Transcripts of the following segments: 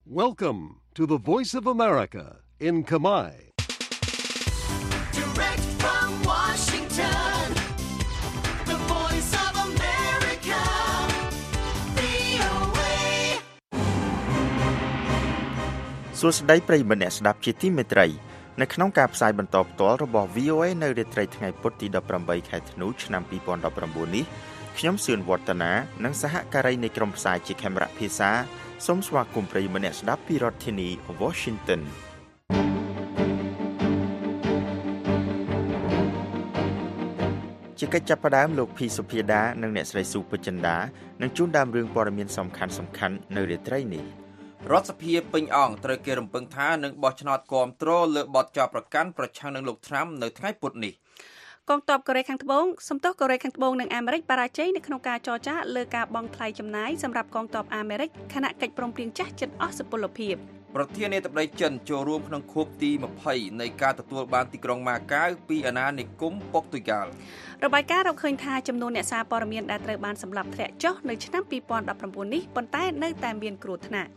Welcome to the Voice of America in Khmer. Direct from Washington, the Voice of America, VOA. សួស្តីប្រិយមិត្តអ្នកស្ដាប់ជាទីមេត្រីនៅក្នុងការផ្សាយបន្តផ្ទាល់របស់ VOA នៅរាត្រីថ្ងៃពុធទី18ខែធ្នូឆ្នាំ2019នេះខ្ញុំសឿនវឌ្ឍនានិងសហការីនៃក្រុមផ្សាយជាខេមរៈភាសាសូមស្វាគមន៍ប្រិយមិត្តអ្នកស្ដាប់ពីរដ្ឋធានី Washington ជាកិច្ចចាប់ផ្ដើមលោកភីសុភាដានិងអ្នកស្រីស៊ូពេជ្រចិន្តានឹងជូនដើមរឿងព័ត៌មានសំខាន់ៗនៅរាត្រីនេះរដ្ឋសភាពេញអង្គត្រូវគេរំពឹងថានឹងបោះឆ្នោតគាំទ្រលើបទចោទប្រកាន់ប្រឆាំងនឹងលោកត្រាំនៅថ្ងៃពុធនេះកងទ័ពកូរ៉េខាងត្បូងសំទោសកូរ៉េខាងត្បូងនិងអាមេរិកបរាជ័យនៅក្នុងការចរចាលើការបង់ថ្លៃចំណាយសម្រាប់កងទ័ពអាមេរិកខណៈកិច្ចព្រមព្រៀងចាស់ជិតអស់សុពលភាពប្រធានាធិបតីចិនចូលរួមក្នុងខួបទី20នៃការទទួលបានទីក្រុងម៉ាកាវពីអាណានិគមប៉ុកទុយហ្គាល់របាយការណ៍រកឃើញថាចំនួនអ្នកសារព័ត៌មានដែលត្រូវបានសម្លាប់ធ្លាក់ចុះនៅឆ្នាំ2019នេះប៉ុន្តែនៅតែមានគ្រោះថ្នាក់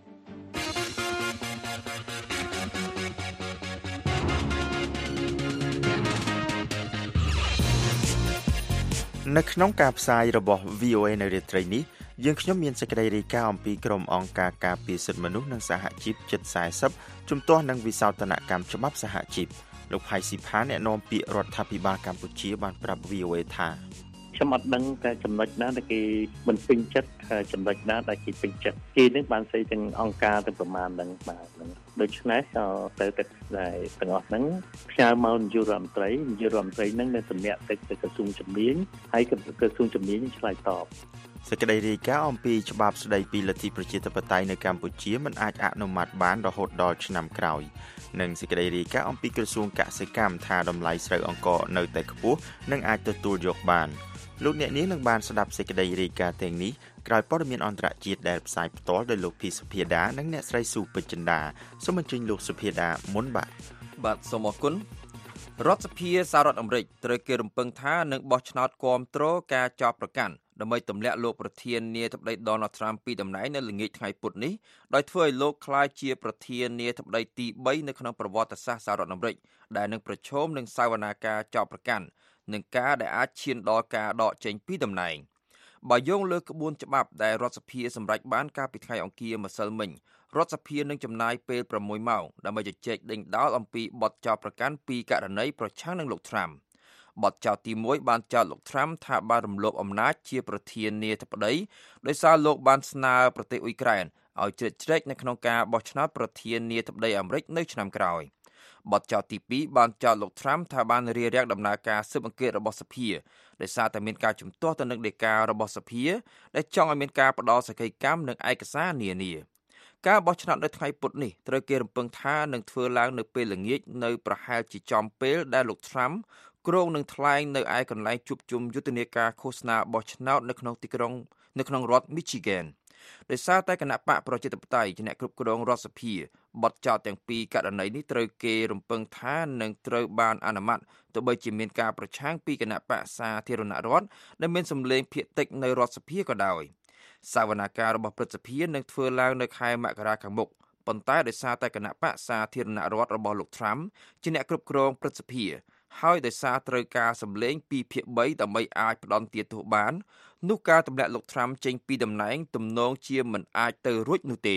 នៅក្នុងការផ្សាយរបស់ VOA នៅរាត្រីនេះយើងខ្ញុំមានសេចក្តីរាយការណ៍អំពីក្រុមអង្គការការពារសិទ្ធិមនុស្សនិងសហជីពជិត40ជំទាស់នឹងវិសោធនកម្មច្បាប់សហជីពលោកផៃស៊ីផាអ្នកនាំពាក្យរដ្ឋាភិបាលកម្ពុជាបានប្រាប់ VOA ថាខ្ញុំអត់ដឹងតែចំណុចណាដែលគេមិនពេញចិត្តចំណុចណាដែលគេពេញចិត្តគេនឹងបានស្អីទាំងអង្គការទាំងប្រមាណហ្នឹងបាទហ្នឹងដូច្នេះទៅតែទាំងអស់ហ្នឹងផ្ញើមកនាយករដ្ឋមន្ត្រីហ្នឹងនៅសម្រាប់ទៅក្រសួងជំនាញហើយក្រសួងជំនាញឆ្លើយតបសេចក្តីរាយការណ៍អំពីច្បាប់ស្តីពីលទ្ធិប្រជាធិបតេយ្យនៅកម្ពុជាមិនអាចអនុម័តបានរហូតដល់ឆ្នាំក្រោយនិងសេចក្តីរាយការណ៍អំពីក្រសួងកសិកម្មថាតម្លៃស្រូវអង្ករនៅតែខ្ពស់និងអាចទទួលយកបានលោកអ្នកនាងនឹងបានស្ដាប់សេចក្តីរាយការណ៍ទាំងនេះក្រោយព័ត៌មានអន្តរជាតិដែលផ្សាយផ្ទាល់ដោយលោកភីសុភាដានិងអ្នកស្រីស៊ូពេជ្រចិន្តាសូមអញ្ជើញលោកសុភាដាមុនបាទសូមអរគុណរដ្ឋសភាសហរដ្ឋអាមេរិកត្រូវគេរំពឹងថានឹងបោះឆ្នោតគាំទ្រការចោទប្រកាន់ដើម្បីទម្លាក់លោកប្រធានាធិបតី Donald Trump ពីតំណែងនៅល្ងាចថ្ងៃពុធនេះដោយធ្វើឲ្យលោកក្លាយជាប្រធានាធិបតីទី3នៅក្នុងប្រវត្តិសាស្ត្រសហរដ្ឋអាមេរិកដែលនឹងប្រឈមនឹងសវនាការចោទប្រកាន់នឹងការដែលអាចឈានដល់ការដកចេញពីតំណែងបើយោងលើក្បួនច្បាប់ដែលរដ្ឋសភាសម្រេចបានកាលពីថ្ងៃអង្គារម្សិលមិញរដ្ឋសភានឹងចំណាយពេល6ម៉ោងដើម្បីជជែកដេញដោលអំពីបទចោទប្រកាន់ពីករណីប្រឆាំងនឹងលោកត្រាំបទចោទទី1បានចោទលោកត្រាំថាបានរំលោភអំណាចជាប្រធានាធិបតីដោយសារលោកបានស្នើប្រទេសអ៊ុយក្រែនឲ្យជ្រៀតជ្រែកនៅក្នុងការបោះឆ្នោតប្រធានាធិបតីអាមេរិកនៅឆ្នាំក្រោយបទចោទទី2បានចោទលោកត្រាំថាបានរារាំងដំណើរការស៊ើបអង្កេតរបស់សភាដោយសារតែមានការជំទាស់ទៅនឹងដីការបស់សភាដែលចង់ឲ្យមានការផ្ដល់សេចក្តីកម្មនិងឯកសារនានាការបោះឆ្នោតនៅថ្ងៃពុធនេះត្រូវគេរំពឹងថានឹងធ្វើឡើងនៅពេលល្ងាចនៅប្រហែលជាចំពេលដែលលោកត្រាំគ្រោងនឹងថ្លែងនៅឯកន្លែងជួបជុំយុទ្ធនាការឃោសនាបោះឆ្នោតនៅក្នុងរដ្ឋ Michigan ដោយសារតែគណៈបកប្រជាធិបតេយ្យជាអ្នកគ្រប់គ្រងរដ្ឋសភាបទចោទទាំងពីរករណីនេះត្រូវគេរំពឹងថានឹងត្រូវបានអនុម័តទោះបីជាមានការប្រឆាំងពីគណៈបកសាធារណរដ្ឋដែលមានសម្លេងភាគតិចនៅរដ្ឋសភាក៏ដោយសវនាការរបស់ព្រឹទ្ធសភានឹងធ្វើឡើងនៅខែមករាខាងមុខប៉ុន្តែដោយសារតែគណៈបកសាធារណរដ្ឋរបស់លោកត្រាំជាអ្នកគ្រប់គ្រងព្រឹទ្ធសភាហើយដោយសារត្រូវការសម្លេង2ភាគ3ដើម្បីអាចផ្ដន់ទាទោសបាននោះការទម្លាក់លោកត្រាំចេញពីតំណែងទំនងជាមិនអាចទៅរួចនោះទេ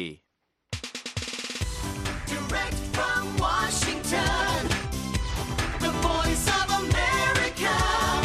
Direct from Washington, the Voice of America,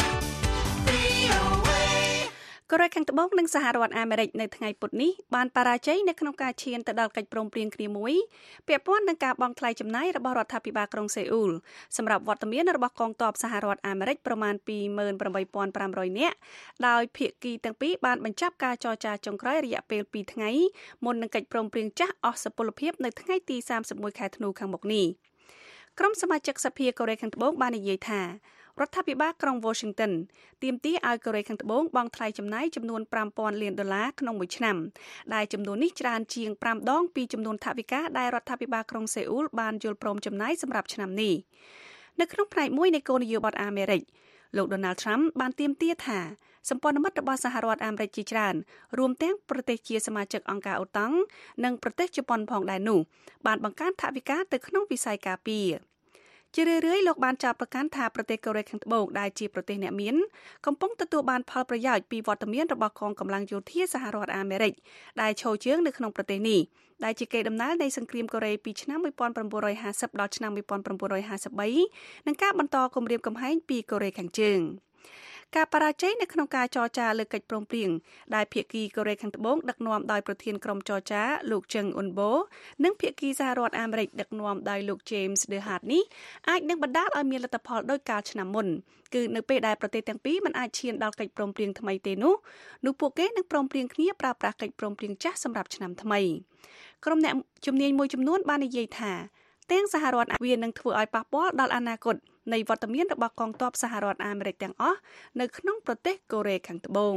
VOA. កូរ៉េខាងត្បូងនិងសហរដ្ឋអាមេរិកនៅថ្ងៃពុធនេះបានបរាជ័យនៅក្នុងការឈានទៅដល់កិច្ចព្រមព្រៀងគ្នាមួយពាក់ព័ន្ធនឹងការបង់ថ្លៃចំណាយរបស់រដ្ឋាភិបាលក្រុងសេអ៊ូលសម្រាប់វត្តមានរបស់កងទ័ពសហរដ្ឋអាមេរិកប្រមាណ 28,500 នាក់ដោយភាគីទាំងពីរបានបញ្ចប់ការចរចាចុងក្រោយរយៈពេល2ថ្ងៃមុននឹងកិច្ចព្រមព្រៀងចាស់អស់សុពលភាពនៅថ្ងៃទី31ខែធ្នូខាងមុខនេះក្រុមសមាជិកសភាកូរ៉េខាងត្បូងបាននិយាយថារដ្ឋាភិបាលក្រុង Washington ទាមទារឲ្យកូរ៉េខាងត្បូងបង់ថ្លៃចំណាយចំនួន $5,000 លានក្នុងមួយឆ្នាំដែលចំនួននេះច្រើនជាង5ដងពីចំនួនថវិកាដែលរដ្ឋាភិបាលក្រុងសេអ៊ូលបានយល់ព្រមចំណាយសម្រាប់ឆ្នាំនេះនៅក្នុងផ្នែកមួយនៃគោលនយោបាយអាមេរិកលោក Donald Trump បានទាមទារថាសម្ព័ន្ធមិត្តរបស់សហរដ្ឋអាមេរិកជាច្រើនរួមទាំងប្រទេសជាសមាជិកអង្គការអូតាំងនិងប្រទេសជប៉ុនផងដែរនោះបានបង្កើនថវិកាទៅក្នុងវិស័យការពារជារឿយៗលោកបានចោទប្រកាន់ថាប្រទេសកូរ៉េខាងត្បូងដែលជាប្រទេសអ្នកមានកំពុងទទួលបានផលប្រយោជន៍ពីវត្តមានរបស់កងកម្លាំងយោធាសហរដ្ឋអាមេរិកដែលឈរជើងនៅក្នុងប្រទេសនេះដែលជាកេរដំណែលនៃសង្គ្រាមកូរ៉េពីឆ្នាំ1950ដល់ឆ្នាំ1953និងការបន្តគម្រាមកំហែងពីកូរ៉េខាងជើងការបរាជ័យនៅក្នុងការចរចាលើកិច្ចព្រមព្រៀងដែលភាគីកូរ៉េខាងត្បូងដឹកនាំដោយប្រធានក្រុមចរចាលោកជឹងអ៊ុនបូនិងភាគីសហរដ្ឋអាមេរិកដឹកនាំដោយលោក James DeHart នេះអាចនឹងបណ្ដាលឲ្យមានលទ្ធផលដោយកាលឆ្នាំមុនគឺនៅពេលដែលប្រទេសទាំងពីរមិនអាចឈានដល់កិច្ចព្រមព្រៀងថ្មីទេនោះពួកគេនឹងព្រមព្រៀងគ្នាប្រើប្រាស់កិច្ចព្រមព្រៀងចាស់សម្រាប់ឆ្នាំថ្មីក្រុមអ្នកជំនាញមួយចំនួនបាននិយាយថាទាំងសហរដ្ឋអាមេរិកនឹងធ្វើឲ្យប៉ះពាល់ដល់អនាគតនៃវត្តមានរបស់កងទ័ពសហរដ្ឋអាមេរិកទាំងអស់នៅក្នុងប្រទេសកូរ៉េខាងត្បូង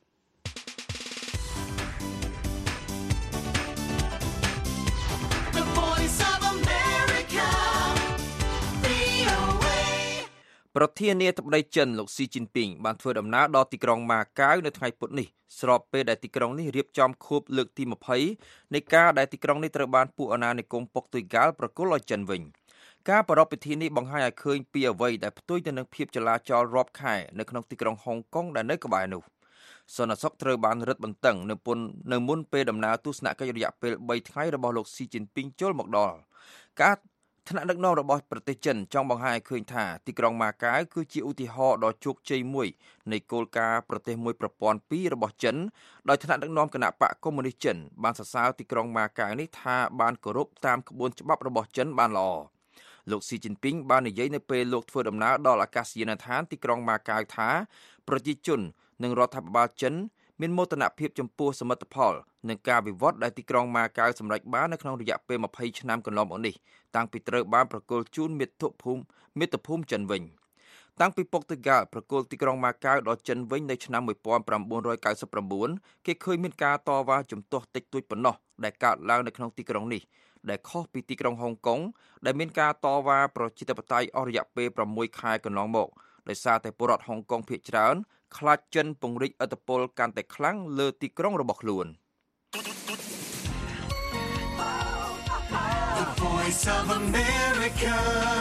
ប្រធានាធិបតីចិនលោកស៊ីជីនពីងបានធ្វើដំណើរដល់ទីក្រុងម៉ាកាវនៅថ្ងៃពុធនេះស្របពេលដែលទីក្រុងនេះរៀបចំខួបលើកទី20នៃការដែលទីក្រុងនេះត្រូវបានពួកអាណានិគមប៉ុកទុយហ្គាល់ប្រគល់ឲ្យចិនវិញការប្រារព្ធពិធីនេះបង្ហាញឲ្យឃើញពីអ្វីដែលផ្ទុយទៅនឹងភាពចលាចលរាប់ខែនៅក្នុងទីក្រុងហុងកុងដែលនៅក្បែរនោះសន្តិសុខត្រូវបានរឹតបន្តឹងនៅមុនពេលដំណើរទស្សនកិច្ចរយៈពេល3ថ្ងៃរបស់លោកស៊ីជីនពីងចូលមកដល់ការថ្នាក់ដឹកនាំរបស់ប្រទេសចិនចង់បង្ហាញឲ្យឃើញថាទីក្រុងម៉ាកាវគឺជាឧទាហរណ៍ដ៏ជោគជ័យមួយនៃគោលការណ៍ប្រទេសមួយប្រព័ន្ធពីររបស់ចិនដោយថ្នាក់ដឹកនាំគណៈបកកុម្មុយនីសចិនបានសរសើរទីក្រុងម៉ាកាវនេះថាបានគោរពតាមក្បួនច្បាប់របស់ចិនបានល្អលោកស៊ីជីនពីងបាននិយាយនៅពេលលោកធ្វើដំណើរដល់អាកាសយានដ្ឋានទីក្រុងម៉ាកាវថាប្រជាជននិងរដ្ឋាភិបាលចិនមានមោទនភាពចំពោះសមិទ្ធផលនិងការវិវត្តដែលទីក្រុងម៉ាកាវសម្រេចបាននៅក្នុងរយៈពេល20ឆ្នាំកន្លងមកនេះតាំងពីត្រូវបានប្រគល់ជូនមាតុភូមិចិនវិញតាំងពីប៉ុកទុយហ្គាល់ប្រគល់ទីក្រុងម៉ាកាវដល់ចិនវិញនៅឆ្នាំ1999គេឃើញមានការតវ៉ាជំទាស់តិចតួចប៉ុណ្ណោះដែលកើតឡើងនៅក្នុងទីក្រុងនេះដែលខុសពីទីក្រុងហុងកុងដែលមានការតវ៉ាប្រជាធិបតេយ្យអស់រយៈពេល6ខែកន្លងមកដោយសារតែពលរដ្ឋហុងកុងភាគច្រើនខ្លាចចិនពង្រីកឥទ្ធិពលកាន់តែខ្លាំងលើទីក្រុងរបស់ខ្លួន The Voice of America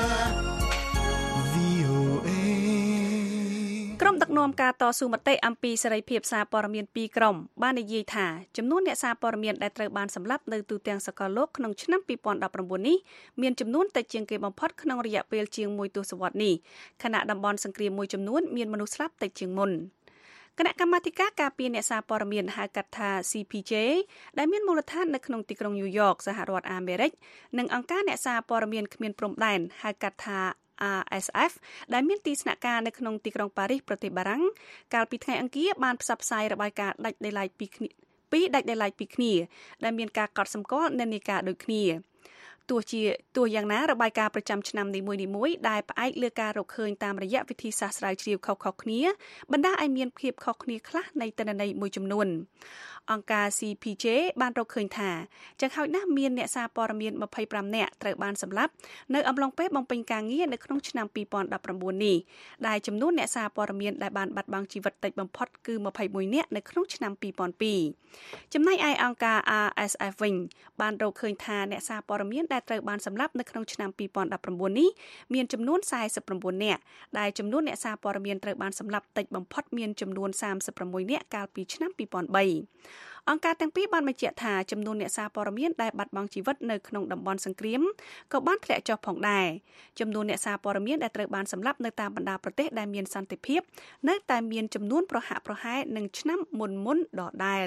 VOA ក្រុមដឹកនាំការតស៊ូមតិអំពីសេរីភាពសារព័ត៌មានពីរក្រុមបាននិយាយថាចំនួនអ្នកសារព័ត៌មានដែលត្រូវបានសម្លាប់នៅទូទាំងសកលលោកក្នុងឆ្នាំ2019នេះមានចំនួនតិចជាងគេបំផុតក្នុងរយៈពេលជាង1ទសវត្សរ៍នេះខណៈតំបន់សង្គ្រាមមួយចំនួនមានមនុស្សស្លាប់តិចជាងមុនគណៈកម្មាធិការការពារអ្នកសារព័ត៌មានហៅកាត់ថា CPJ ដែលមានមូលដ្ឋាននៅក្នុងទីក្រុងញូវយ៉កសហរដ្ឋអាមេរិកនិងអង្គការអ្នកសារព័ត៌មានគ្មានព្រំដែនហៅកាត់ថា RSF ដែលមានទីស្នាក់ការនៅក្នុងទីក្រុងប៉ារីសប្រទេសបារាំងកាលពីថ្ងៃអង្គារបានផ្សព្វផ្សាយរបាយការណ៍ដាច់ដោយឡែកពីគ្នាដែលមានការកត់សម្គាល់និន្នាការដូចគ្នាទោះយ៉ាងណារបាយការណ៍ប្រចាំឆ្នាំនីមួយៗដែលផ្អែកលើការរកឃើញតាមរយៈវិធីសាស្ត្រស្រាវជ្រាវខុសៗគ្នាបណ្ដាលឲ្យមានភាពខុសគ្នាខ្លះនៃទិន្នន័យមួយចំនួនអង្គការ CPJ បានរកឃើញថាចង្ហោចណាស់មានអ្នកសារព័ត៌មាន25នាក់ត្រូវបានសម្លាប់នៅអំឡុងពេលបំពេញការងារនៅក្នុងឆ្នាំ2019នេះដែលចំនួនអ្នកសារព័ត៌មានដែលបានបាត់បង់ជីវិតតិចបំផុតគឺ21នាក់នៅក្នុងឆ្នាំ2002ចំណែកឯអង្គការ RSF វិញបានរកឃើញថាអ្នកសារព័ត៌មានដែលត្រូវបានសម្លាប់នៅក្នុងឆ្នាំ2019នេះមានចំនួន49នាក់ដែលចំនួនអ្នកសារព័ត៌មានត្រូវបានសម្លាប់តិចបំផុតមានចំនួន36នាក់កាលពីឆ្នាំ2003អង្គការទាំងពីរបានបញ្ជាក់ថាចំនួនអ្នកសារព័ត៌មានដែលបាត់បង់ជីវិតនៅក្នុងតំបន់សង្គ្រាមក៏បានធ្លាក់ចុះផងដែរចំនួនអ្នកសារព័ត៌មានដែលត្រូវបានសម្លាប់នៅតាមបណ្ដាប្រទេសដែលមានសន្តិភាពនៅតែមានចំនួនប្រហាក់ប្រហែលនឹងឆ្នាំមុនដដែល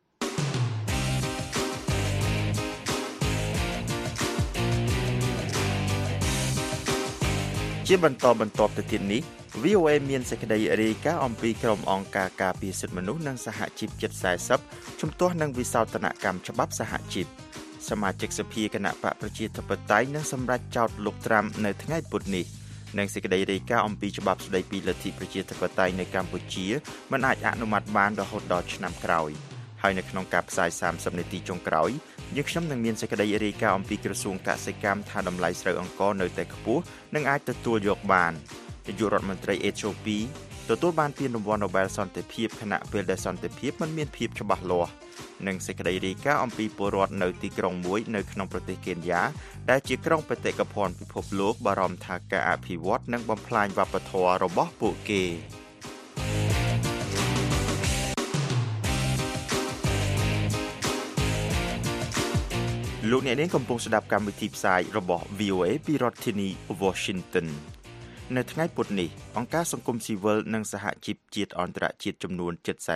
ជាបន្តទៅទៀតនេះ VOA មានសេចក្តីរាយការណ៍អំពីក្រុមអង្គការការពារសិទ្ធិមនុស្សនិងសហជីពជិត40ជំទាស់នឹងវិសោធនកម្មច្បាប់សហជីពសមាជិកសភាគណៈបកប្រជាធិបតេយ្យនឹងសម្រេចចោទលោកត្រាំនៅថ្ងៃពុធនេះនិងសេចក្តីរាយការណ៍អំពីច្បាប់ស្តីពីលទ្ធិប្រជាធិបតេយ្យនៅកម្ពុជាមិនអាចអនុម័តបានរហូតដល់ឆ្នាំក្រោយហើយនៅក្នុងការផ្សាយ30នាទីចុងក្រោយយើងខ្ញុំនឹងមានសេចក្តីរាយការណ៍អំពីក្រសួងកសិកម្មថាតម្លៃស្រូវអង្ករនៅតែខ្ពស់និងអាចទទួលយកបាននាយករដ្ឋមន្ត្រីអេត្យូពីទទទួលបានពានរង្វាន់ Nobel សន្តិភាពខណៈពេលដែលសន្តិភាពមិនមានភាពច្បាស់លាស់និងសេចក្តីរាយការណ៍អំពីពលរដ្ឋនៅទីក្រុងមួយនៅក្នុងប្រទេសកេនយ៉ាដែលជាក្រុងបេតិកភណ្ឌពិភពលោកបារម្ភថាការអភិវឌ្ឍនិងបំផ្លាញវប្បធម៌របស់ពួកគេលោកអ្នកនាងកំពុងស្ដាប់កម្មវិធីផ្សាយរបស់ VOA ពីរដ្ឋធានី Washington នៅថ្ងៃពុធនេះអង្គការសង្គមស៊ីវិលនិងសហជីពជាតិអន្តរជាតិចំនួន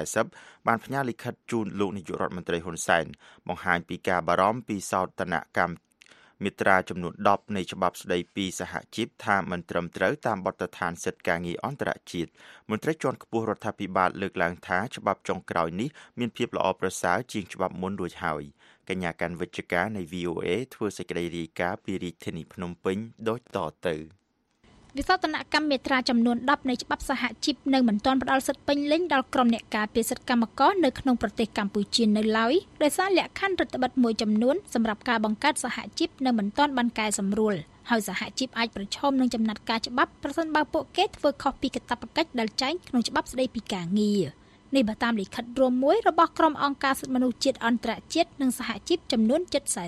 40បានផ្ញើលិខិតជូនលោកនាយករដ្ឋមន្ត្រីហ៊ុនសែនបង្ហាញពីការបារម្ភពីសោតនកម្មមាត្រាចំនួន10នៃច្បាប់ស្តីពីសហជីពថាមិនត្រឹមត្រូវតាមបទដ្ឋានសិទ្ធិការងារអន្តរជាតិមន្ត្រីជាន់ខ្ពស់រដ្ឋាភិបាលលើកឡើងថាច្បាប់ចុងក្រោយនេះមានភាពល្អប្រសើរជាងច្បាប់មុនរួចហើយកញ្ញាកាន់វិជ្ជការនៃ VOA ធ្វើសេចក្តីរាយការណ៍ពីរាជធានីភ្នំពេញដូចតទៅវិសោធនកម្មមាត្រាចំនួន10នៃច្បាប់សហជីពនៅមិនទាន់ផ្ដល់សិទ្ធិពេញលេញដល់ក្រុមអ្នកការពារសិទ្ធិកម្មករនៅក្នុងប្រទេសកម្ពុជានៅឡើយដោយសារលក្ខខណ្ឌរដ្ឋបិទមួយចំនួនសម្រាប់ការបង្កើតសហជីពនៅមិនទាន់បានកែសម្រួលហើយសហជីពអាចប្រឈមនឹងចំណាត់ការច្បាប់ប្រសិនបើពួកគេធ្វើខុសពីកាតព្វកិច្ចដែលចែងក្នុងច្បាប់ស្តីពីការងារនេះបើតាមលិខិតរួមមួយរបស់ក្រុមអង្គការសិទ្ធិមនុស្សជាតិអន្តរជាតិនិងសហជីពចំនួន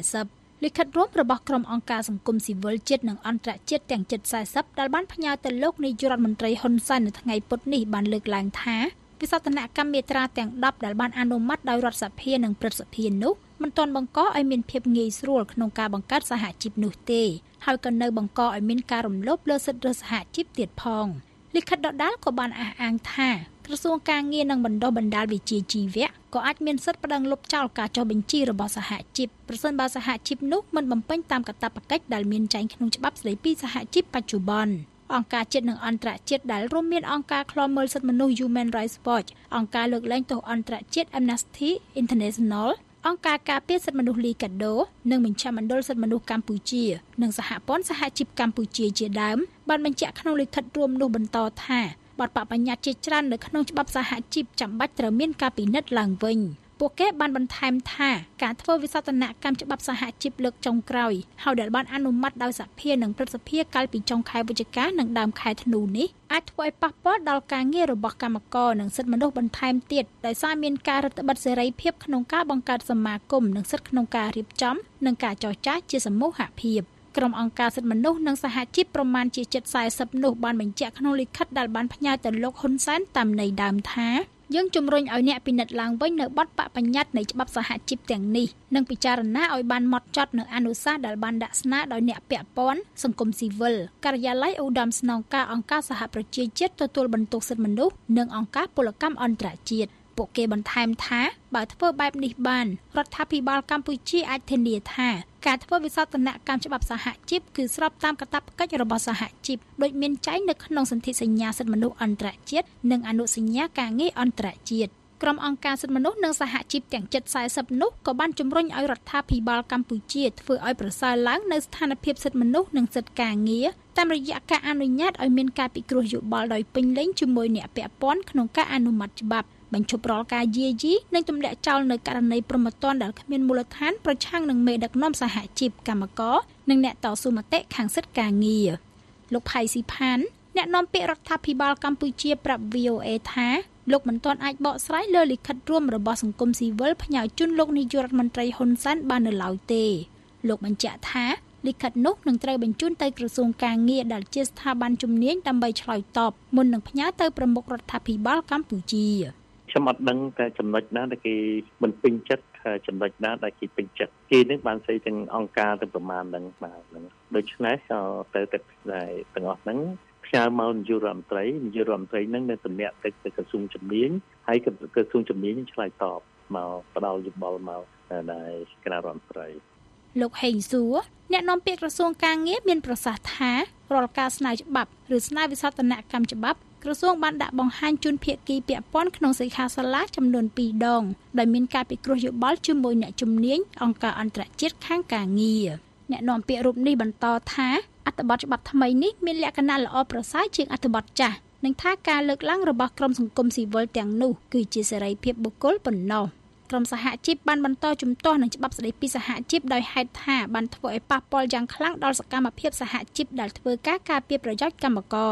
40លិខិតរួមរបស់ក្រុមអង្គការសង្គមស៊ីវិលជាតិនិងអន្តរជាតិទាំង40ដែលបានផ្ញើទៅលោកនាយករដ្ឋមន្ត្រីហ៊ុនសែននៅថ្ងៃពុធនេះបានលើកឡើងថាវិសោធនកម្មមាត្រាទាំង10ដែលបានអនុម័តដោយរដ្ឋសភានិងព្រឹទ្ធសភានោះមិនទាន់បង្កឲ្យមានភាពងាយស្រួលក្នុងការបង្កើតសហជីពនោះទេហើយក៏នៅបង្កឲ្យមានការរំលោភលើសិទ្ធិរបស់សហជីពទៀតផងលិខិតដដាលក៏បានអះអាងថាក្រសួងការងារនិងបណ្ដុះបណ្ដាលវិជ្ជាជីវៈក៏អាចមានសិទ្ធិប្តឹងលុបចោលការចុះបញ្ជីរបស់សហជីពប្រសិនបើសហជីពនោះមិនបំពេញតាមកាតព្វកិច្ចដែលមានចែងក្នុងច្បាប់ស្តីពីសហជីពបច្ចុប្បន្នអង្គការជាតិនិងអន្តរជាតិដែលរួមមានអង្គការឃ្លាំមើលសិទ្ធិមនុស្ស Human Rights Watch អង្គការលើកលែងទោសអន្តរជាតិ Amnesty International អង្គការការពារសិទ្ធិមនុស្សលីកាដូនិងមជ្ឈមណ្ឌលសិទ្ធិមនុស្សកម្ពុជានិងសហព័ន្ធសហជីពកម្ពុជាជាដើមបានបញ្ជាក់ក្នុងលិខិតរួមនោះបន្តថាបទបញ្ញត្តិជាច្រើននៅក្នុងច្បាប់សហជីពចាំបាច់ត្រូវមានការពិនិត្យឡើងវិញពួកគេបានបន្ថែមថាការធ្វើវិសោធនកម្មច្បាប់សហជីពលើកចុងក្រោយហើយដែលបានអនុម័តដោយសភានិងព្រឹទ្ធសភាកាលពីចុងខែវិច្ឆិកានិងដើមខែធ្នូនេះអាចធ្វើឲ្យប៉ះពាល់ដល់ការងាររបស់កម្មករនិងសិទ្ធិមនុស្សបន្ថែមទៀតដោយសារមានការរឹតបន្តឹងសេរីភាពក្នុងការបង្កើតសមាគមនិងសិទ្ធិក្នុងការរៀបចំនិងការចរចាជាសមូហភាពក្រុមអង្គការសិទ្ធិមនុស្សនិងសហជីពប្រមាណជា40នោះបានបញ្ជាក់ក្នុងលិខិតដែលបានផ្ញើទៅលោកហ៊ុនសែនតាមន័យដើមថាយើងជំរុញឲ្យអ្នកពិនិត្យឡើងវិញនៅបទបញ្ញត្តិនៃច្បាប់សហជីពទាំងនេះនិងពិចារណាឲ្យបានហ្មត់ចត់នៅអនុសាសន៍ដែលបានដាក់ស្នើដោយអ្នកពាក់ព័ន្ធសង្គមស៊ីវិលការិយាល័យឧត្តមស្នងការអង្គការសហប្រជាជាតិទទួលបន្ទុកសិទ្ធិមនុស្សនិងអង្គការពលកម្មអន្តរជាតិពួកគេបន្ថែមថាបើធ្វើបែបនេះបានរដ្ឋាភិបាលកម្ពុជាអាចធានាថាការធ្វើវិសោធនកម្មច្បាប់សហជីពគឺស្របតាមកាតព្វកិច្ចរបស់សហជីពដូចមានចែងនៅក្នុងសន្ធិសញ្ញាសិទ្ធិមនុស្សអន្តរជាតិនិងអនុសញ្ញាការងារអន្តរជាតិក្រុមអង្គការសិទ្ធិមនុស្សនិងសហជីពទាំង40នោះក៏បានជំរុញឲ្យរដ្ឋាភិបាលកម្ពុជាធ្វើឲ្យប្រសើរឡើងនៅស្ថានភាពសិទ្ធិមនុស្សនិងសិទ្ធិការងារតាមរយៈការអនុញ្ញាតឲ្យមានការពិគ្រោះយោបល់ដោយពេញលេញជាមួយអ្នកពាក់ព័ន្ធក្នុងការអនុម័តច្បាប់បញ្ឈប់រាល់ការយាយីនិងទម្លាក់ចោលនៅករណីប្រមទ័នដែលគ្មានមូលដ្ឋានប្រឆាំងនឹងមេដឹកនាំសហជីពកម្មករនិងអ្នកតស៊ូមតិខាងសិទ្ធិការងារលោកផៃស៊ីផានអ្នកនាំពាក្យរដ្ឋាភិបាលកម្ពុជាប្រាប់ VOA ថាលោកមិនទាន់អាចបកស្រាយលើលិខិតរួមរបស់សង្គមស៊ីវិលផ្ញើជូនលោកនាយករដ្ឋមន្ត្រីហ៊ុនសែនបាននៅឡើយទេលោកបញ្ជាក់ថាលិខិតនោះនឹងត្រូវបញ្ជូនទៅក្រសួងការងារដែលជាស្ថាប័នជំនាញដើម្បីឆ្លើយតបមុននឹងផ្ញើទៅប្រមុខរដ្ឋាភិបាលកម្ពុជាខ្ញុំអត់ដឹងតែចំណុចណាដែលគេមិនពេញចិត្តចំណុចណាដែលគេពេញចិត្តគេនឹងបានស្អីទាំងអង្គការទៅប្រមាណហ្នឹងបាទហ្នឹងដូច្នេះទៅទាំងអស់ហ្នឹងផ្សាយមកនាយករដ្ឋមន្ត្រីហ្នឹងនៅតំណាក់ទៅក្រសួងជំនាញហើយក្រសួងជំនាញឆ្លើយតបមកផ្ដល់យោបល់មកដែលគណៈរដ្ឋមន្ត្រីលោកហេងសួរអ្នកនាំពាក្យក្រសួងការងារមានប្រសាសន៍ថារាល់ការស្នើច្បាប់ឬស្នើវិសោធនកម្មច្បាប់ក្រសួងបានដាក់បង្ហាញជូនភាគីពាក់ព័ន្ធក្នុងសិក្ខាសាលាចំនួន2ដងដោយមានការពិគ្រោះយោបល់ជាមួយអ្នកជំនាញអង្គការអន្តរជាតិខាងការងារអ្នកនាំពាក្យរូបនេះបន្តថាអត្ថបទច្បាប់ថ្មីនេះមានលក្ខណៈល្អប្រសើរជាងអត្ថបទចាស់និងថាការលើកឡើងរបស់ក្រុមសង្គមស៊ីវិលទាំងនោះគឺជាសេរីភាពបុគ្គលប៉ុណ្ណោះក្រុមសហជីពបានបន្តជំទាស់នឹងច្បាប់ស្តីពីសហជីពដោយហេតុថាបានធ្វើឲ្យប៉ះពាល់យ៉ាងខ្លាំងដល់សកម្មភាពសហជីពដែលធ្វើការការពារប្រយោជន៍កម្មករផ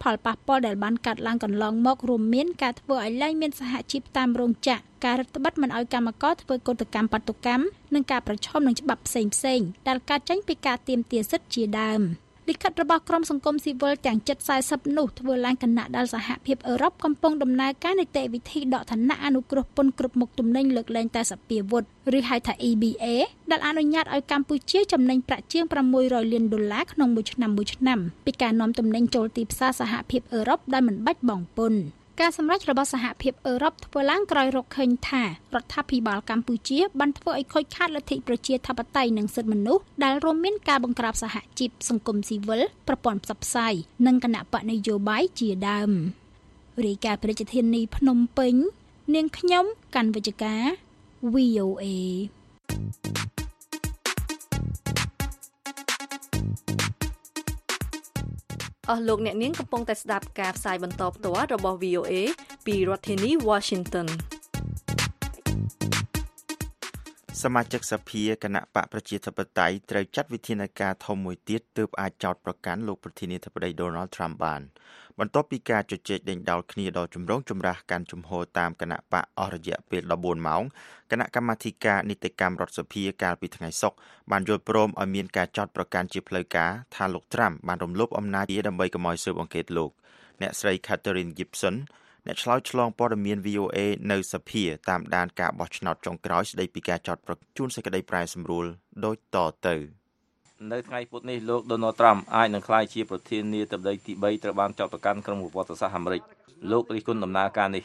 ផលប៉ះពាល់ដែលបានកាត់ឡើងកន្លងមករួមមានការធ្វើឲ្យលែងមានសហជីពតាមរោងចក្រការរដ្ឋបិទមិនឲ្យកម្មករធ្វើកោតកម្មបាតុកម្មនិងការប្រឈមនឹងច្បាប់ផ្សេងៗដែលកើតចេញពីការទាមទារសិទ្ធិជាដើមលិខិតរបស់ក្រុមសង្គមស៊ីវិលទាំងជិត40នោះធ្វើឡើងគណៈដែលសហភាពអឺរ៉ុបកំពុងដំណើរការនីតិវិធីដកឋានៈអនុគ្រោះពន្ធគ្រប់មុខទំនិញលើកលែងតែសពាវុធឬហៅថា EBA ដែលអនុញ្ញាតឲ្យកម្ពុជាចំណេញប្រាក់ជាង$600 លានក្នុងមួយឆ្នាំពីការនាំទំនិញចូលទីផ្សារសហភាពអឺរ៉ុបដោយមិនបាច់បង់ពន្ធការសម្រេចរបស់សហភាពអឺរ៉ុបធ្វើឡើងក្រោយរកឃើញថារដ្ឋាភិបាលកម្ពុជាបានធ្វើឲ្យខូចខាតលទ្ធិប្រជាធិបតេយ្យនិងសិទ្ធិមនុស្សដែលរួមមានការបង្ក្រាបសហជីពសង្គមស៊ីវិលប្រព័ន្ធផ្សព្វផ្សាយនិងគណៈបកនយោបាយជាដើមរាយការណ៍ប្រជាធានីភ្នំពេញនាងខ្ញុំកាន់វិជ្ជការ VOA អស់លោកអ្នកនាងកំពុងតែស្ដាប់ការផ្សាយបន្តផ្ទាល់របស់ VOA ពីរដ្ឋធានី Washington សមាជិកសភាគណៈបកប្រជាធិបតេយ្យត្រូវចាត់វិធានការធំមួយទៀតទើបអាចចោទប្រកាន់លោកប្រធានាធិបតី Donald Trump បានបន្ទាប់ពីការជជែកដេញដោលគ្នាដ៏ចម្រូងចម្រាសកាន់ជំហរតាមគណៈបកអស់រយៈពេល14ម៉ោងគណៈកម្មាធិការនីតិកម្មរដ្ឋសភាកាលពីថ្ងៃសុក្របានយល់ព្រមឲ្យមានការចោទប្រកាន់ជាផ្លូវការថាលោក Trump បានរំលោភអំណាចដើម្បីកុំឲ្យស៊ើបអង្កេតលោកអ្នកស្រី Catherine Gibson អ្នកឆ្លើយឆ្លងព័ត៌មាន VOA នៅសភាតាមដានការបោះឆ្នោតចុងក្រោយស្ដីពីការចោទប្រជូនសេចក្តីប្រែសម្រួលដូចតទៅនៅថ្ងៃពុធនេះលោក Donald Trump អាចនឹងក្លាយជាប្រធានាធិបតីទី3ត្រូវបានចោទប្រកាន់ក្រុមប្រវត្តិសាស្ត្រអាមេរិកលោករិះគន់ដំណើរការនេះ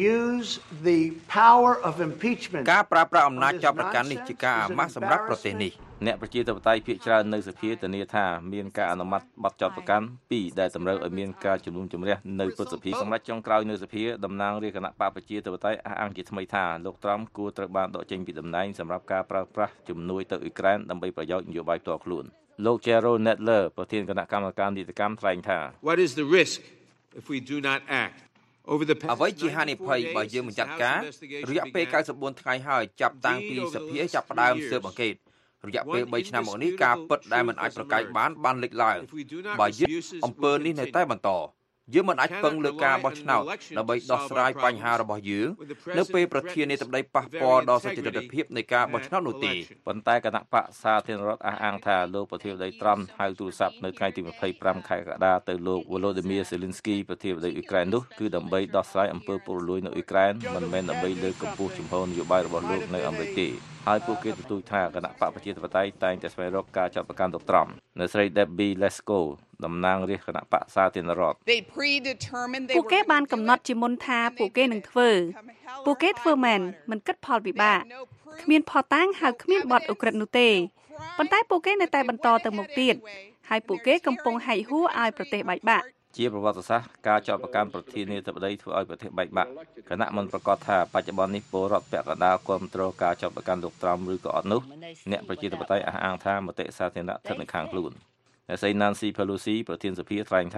ការប្រើប្រាស់អំណាចចោទប្រកាន់នេះជាការអាម៉ាស់សម្រាប់ប្រទេសនេះអ្នកប្រជាធិបតេយ្យភាគច្រើននៅសភាធានាថាមានការអនុម័តបទចោទប្រកាន់2ដែលតម្រូវឲ្យមានការជំនុំជម្រះនៅព្រឹទ្ធសភាសម្រាប់ចុងក្រោយនៅសភាតំណាងរាជគណៈបកប្រជាធិបតេយ្យអះអាងជាថ្មីថាលោក Trump គួរត្រូវបានដកចេញពីតំណែងសម្រាប់ការប្រើប្រាស់ជំនួយទៅអ៊ុយក្រែនដើម្បីប្រយោជន៍នយោបាយផ្ទាល់ខ្លួនលោក Jerrold Nadler ប្រធានគណៈកម្មការនីតិកម្មថ្លែងថា What is the risk if we do not act អ្វីជាហានិភ័យបើយើងមិនចាត់ការរយៈពេល94ថ្ងៃហើយចាប់តាំងពីសភាចាប់ផ្ដើមស៊ើបអង្កេតរយៈពេល3ឆ្នាំមកនេះការពិតដែលមិនអាចប្រកែកបានលេចឡើងបើយើងអំពើនេះនៅតែបន្តយើងមិនអាចពឹងលើការបោះឆ្នោតដើម្បីដោះស្រាយបញ្ហារបស់យើងនៅពេលប្រធានាធិបតីប៉ះពាល់ដល់សុចរិតភាពនៃការបោះឆ្នោតនោះទេប៉ុន្តែគណៈបកសាធារណរដ្ឋអះអាងថាលោកប្រធានាធិបតីត្រាំហៅទូរស័ព្ទនៅថ្ងៃទី25ខែកក្កដាទៅលោក Volodymyr Zelensky ប្រធានាធិបតីអ៊ុយក្រែននោះគឺដើម្បីដោះស្រាយអំពើពុករលួយនៅអ៊ុយក្រែនមិនមែនដើម្បីលើកកម្ពស់ជំហរនយោបាយរបស់លោកនៅអាមេរិកទេហើយពួកគេទទូចថាគណៈបកប្រជាធិបតេយ្យតែងតែស្វែងរកការចោទប្រកាន់លោកត្រាំនៅស្រី Debbie Lesko តំណាងរាជគណៈបកសាធារណរដ្ឋពួកគេបានកំណត់ជាមុនថាពួកគេនឹងធ្វើពួកគេធ្វើមែនមិនគិតផលវិបាកគ្មានផតាំងហើយគ្មានបទឧក្រិដ្ឋនោះទេប៉ុន្តែពួកគេនៅតែបន្តទៅមុខទៀតហើយពួកគេកំពុងហែកហួរឲ្យប្រទេសបែកបាក់ជាប្រវត្តិសាស្ត្រការចោទប្រកាន់ប្រធានាធិបតីធ្វើឲ្យប្រទេសបែកបាក់គណៈមិនប្រកាសថាបច្ចុប្បន្ននេះពលរដ្ឋពាក់កណ្ដាលគ្រប់គ្រងការចោទប្រកាន់លោកត្រាំឬក៏អត់នោះអ្នកប្រជាធិបតេយ្យអះអាងថាមតិសាធារណៈស្ថិតនៅខាងខ្លួនអ្នកស្រី Nancy Pelosi ប្រធានសភាថ្លែងថា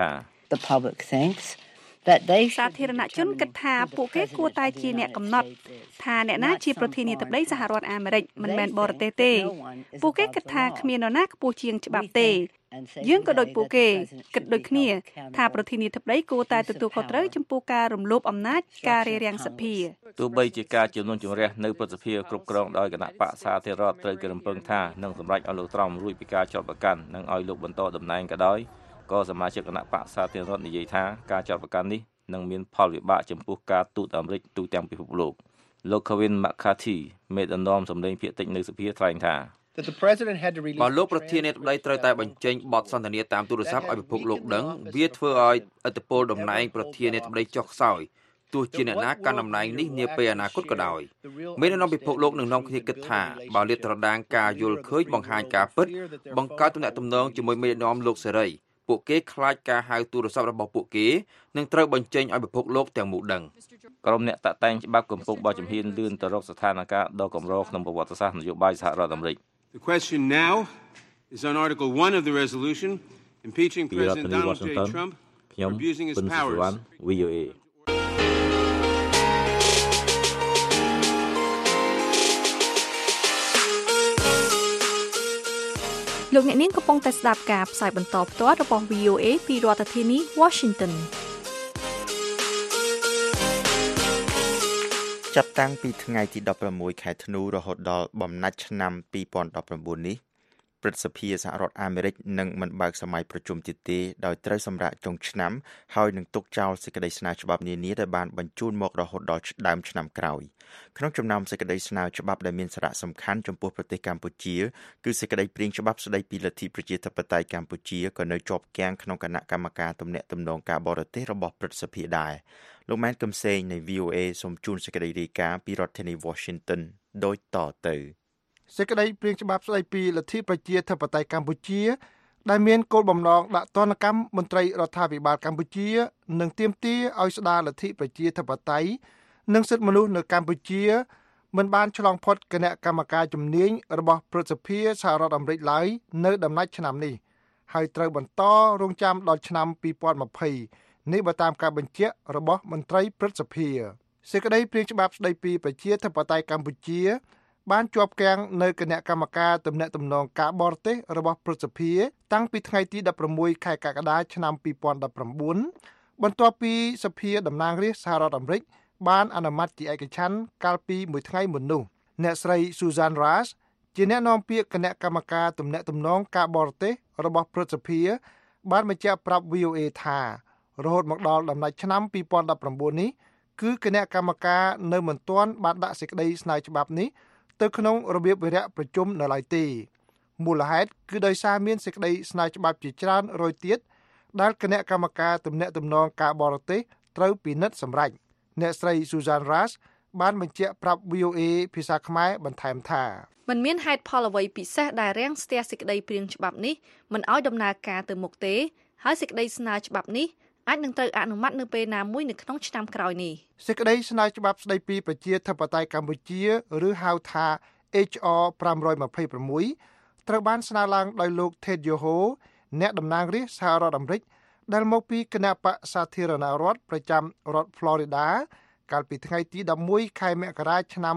សាធារណជនគិតថាពួកគេគួរតែជាអ្នកកំណត់ថាអ្នកណាជាប្រធានាធិបតីសហរដ្ឋអាមេរិកមិនមែនបរទេសទេពួកគេគិតថាគ្មាននរណាខ្ពស់ជាងច្បាប់ទេយើងក៏ដូចពួកគេគិតដូចគ្នាថាប្រធានាធិបតីគួរតែទទួលខុសត្រូវចំពោះការរំលោភអំណាចការរារាំងសភាទោះបីជាការជំនុំជម្រះនៅព្រឹទ្ធសភាគ្រប់គ្រងដោយគណៈបកសាធារណរដ្ឋត្រូវគេរំពឹងថានឹងសម្រេចឲ្យលោកត្រាំរួចពីការចោទប្រកាន់និងឲ្យលោកបន្តតំណែងក៏ដោយក៏សមាជិកគណៈបកសាធារណរដ្ឋនិយាយថាការចោទប្រកាន់នេះនឹងមានផលវិបាកចំពោះការទូតអាមេរិកទូទាំងពិភពលោកលោក Kevin McCarthy មេដឹកនាំសម្លេងភាគតិចនៅសភាថ្លែងថាបើលោកប្រធានាធិបតីត្រូវតែបញ្ចេញបទសន្ទនាតាមទូរស័ព្ទឲ្យពិភពលោកដឹងវាធ្វើឲ្យឥទ្ធិពលតំណែងប្រធានាធិបតីចុះខ្សោយទោះជាអ្នកណាកាន់តំណែងនេះនាពេលអនាគតក៏ដោយមេដឹកនាំពិភពលោកនឹងនាំគ្នាគិតថាបើលាតត្រដាងការយល់ឃើញបង្ហាញការពិតបង្កើតទំនាក់ទំនងជាមួយមេដឹកនាំលោកសេរីពួកគេខ្លាចការហៅទូរស័ព្ទរបស់ពួកគេនឹងត្រូវបញ្ចេញឲ្យពិភពលោកទាំងមូលដឹងក្រុមអ្នកតាក់តែងច្បាប់កំពុងបោះជំហានលឿនទៅរកស្ថានភាពដ៏កម្រក្នុងប្រវត្តិសាស្ត្រនយោបាយសហរដ្ឋអាមេរិក The question now is on Article 1 of the resolution impeaching President Donald J. Trump for abusing his powers. VOA លោកអ្នកនាងកំពុងតែស្ដាប់ការផ្សាយបន្តផ្ទាល់របស់ VOA ពីរដ្ឋធានី Washington ចាប់តាំងពីថ្ងៃទី16ខែធ្នូរហូតដល់បំណាច់ឆ្នាំ2019នេះព្រឹទ្ធសភាសហរដ្ឋអាមេរិកនឹងមិនបើកសម័យប្រជុំទៀតទេដោយត្រូវសម្រាកចុងឆ្នាំហើយនឹងទុកចោលសេចក្តីស្នើច្បាប់នានាដែលបានបញ្ជូនមករហូតដល់ដើមឆ្នាំក្រោយក្នុងចំណោមសេចក្តីស្នើច្បាប់ដែលមានសារៈសំខាន់ចំពោះប្រទេសកម្ពុជាគឺសេចក្តីព្រាងច្បាប់ស្តីពីលទ្ធិប្រជាធិបតេយ្យកម្ពុជាក៏នៅជាប់គាំងក្នុងគណៈកម្មការទំនាក់ទំនងការបរទេសរបស់ព្រឹទ្ធសភាដែរលោកម៉ែនកំសែងនៃ VOA សូមជូនសេចក្តីរាយការណ៍ពីរដ្ឋធានី Washington ដូចតទៅសេចក្តីព្រាងច្បាប់ស្តីពីលទ្ធិប្រជាធិបតេយ្យកម្ពុជាដែលមានគោលបំណងដាក់ទណ្ឌកម្មមន្ត្រីរដ្ឋាភិបាលកម្ពុជានិងទាមទារឲ្យស្ដារលទ្ធិប្រជាធិបតេយ្យនិងសិទ្ធិមនុស្សនៅកម្ពុជាមិនបានឆ្លងផុតគណៈកម្មការជំនាញរបស់ព្រឹទ្ធសភាសហរដ្ឋអាមេរិកឡើយនៅដំណាច់ឆ្នាំនេះហើយត្រូវបន្តរងចាំដល់ឆ្នាំ2020នេះបើតាមការបញ្ជាក់របស់មន្ត្រីព្រឹទ្ធសភាសេចក្តីព្រាងច្បាប់ស្តីពីប្រជាធិបតេយ្យកម្ពុជាបានជាប់គាំងនៅគណៈកម្មការទំនាក់ទំនងការបរទេសរបស់ព្រឹទ្ធសភាតាំងពីថ្ងៃទី16ខែកក្កដាឆ្នាំ2019បន្ទាប់ពីសភាតំណាងរាស្ត្រសហរដ្ឋអាមេរិកបានអនុម័តជាឯកច្ឆន្ទកាលពីមួយថ្ងៃមុននោះអ្នកស្រី Susan Rice ជាអ្នកនាំពាក្យគណៈកម្មការទំនាក់ទំនងការបរទេសរបស់ព្រឹទ្ធសភាបានបញ្ជាក់ប្រាប់ VOA ថារហូតមកដល់ដំណាច់ឆ្នាំ2019នេះគឺគណៈកម្មការនៅមិនទាន់បានដាក់សេចក្តីស្នើច្បាប់នេះទៅក្នុងរបៀបវិរៈប្រជុំនៅឡើយទេមូលហេតុគឺដោយសារមានសេចក្តីស្នើច្បាប់ជាច្រើនរយទៀតដែលគណៈកម្មការទំនាក់ទំនងការបរទេសត្រូវពិនិត្យសម្រេចអ្នកស្រី Susan Rice បានបញ្ជាក់ប្រាប់ VOA ភាសាខ្មែរបន្ថែមថាមិនមានហេតុផលអ្វីពិសេសដែលរាំងស្ទះសេចក្តីព្រាងច្បាប់នេះមិនឲ្យដំណើរការទៅមុខទេហើយសេចក្តីស្នើច្បាប់នេះអាចនឹងត្រូវអនុម័តនៅពេលណាមួយនៅក្នុងឆ្នាំក្រោយនេះសេចក្តីស្នើច្បាប់ស្តីពីប្រជាធិបតេយ្យកម្ពុជាឬហៅថា HR 526ត្រូវបានស្នើឡើងដោយលោក Ted Yoho អ្នកតំណាងរាស្ត្រសហរដ្ឋអាមេរិកដែលមកពីគណៈបក្សសាធារណរដ្ឋប្រចាំរដ្ឋ Florida កាលពីថ្ងៃទី11ខែមករាឆ្នាំ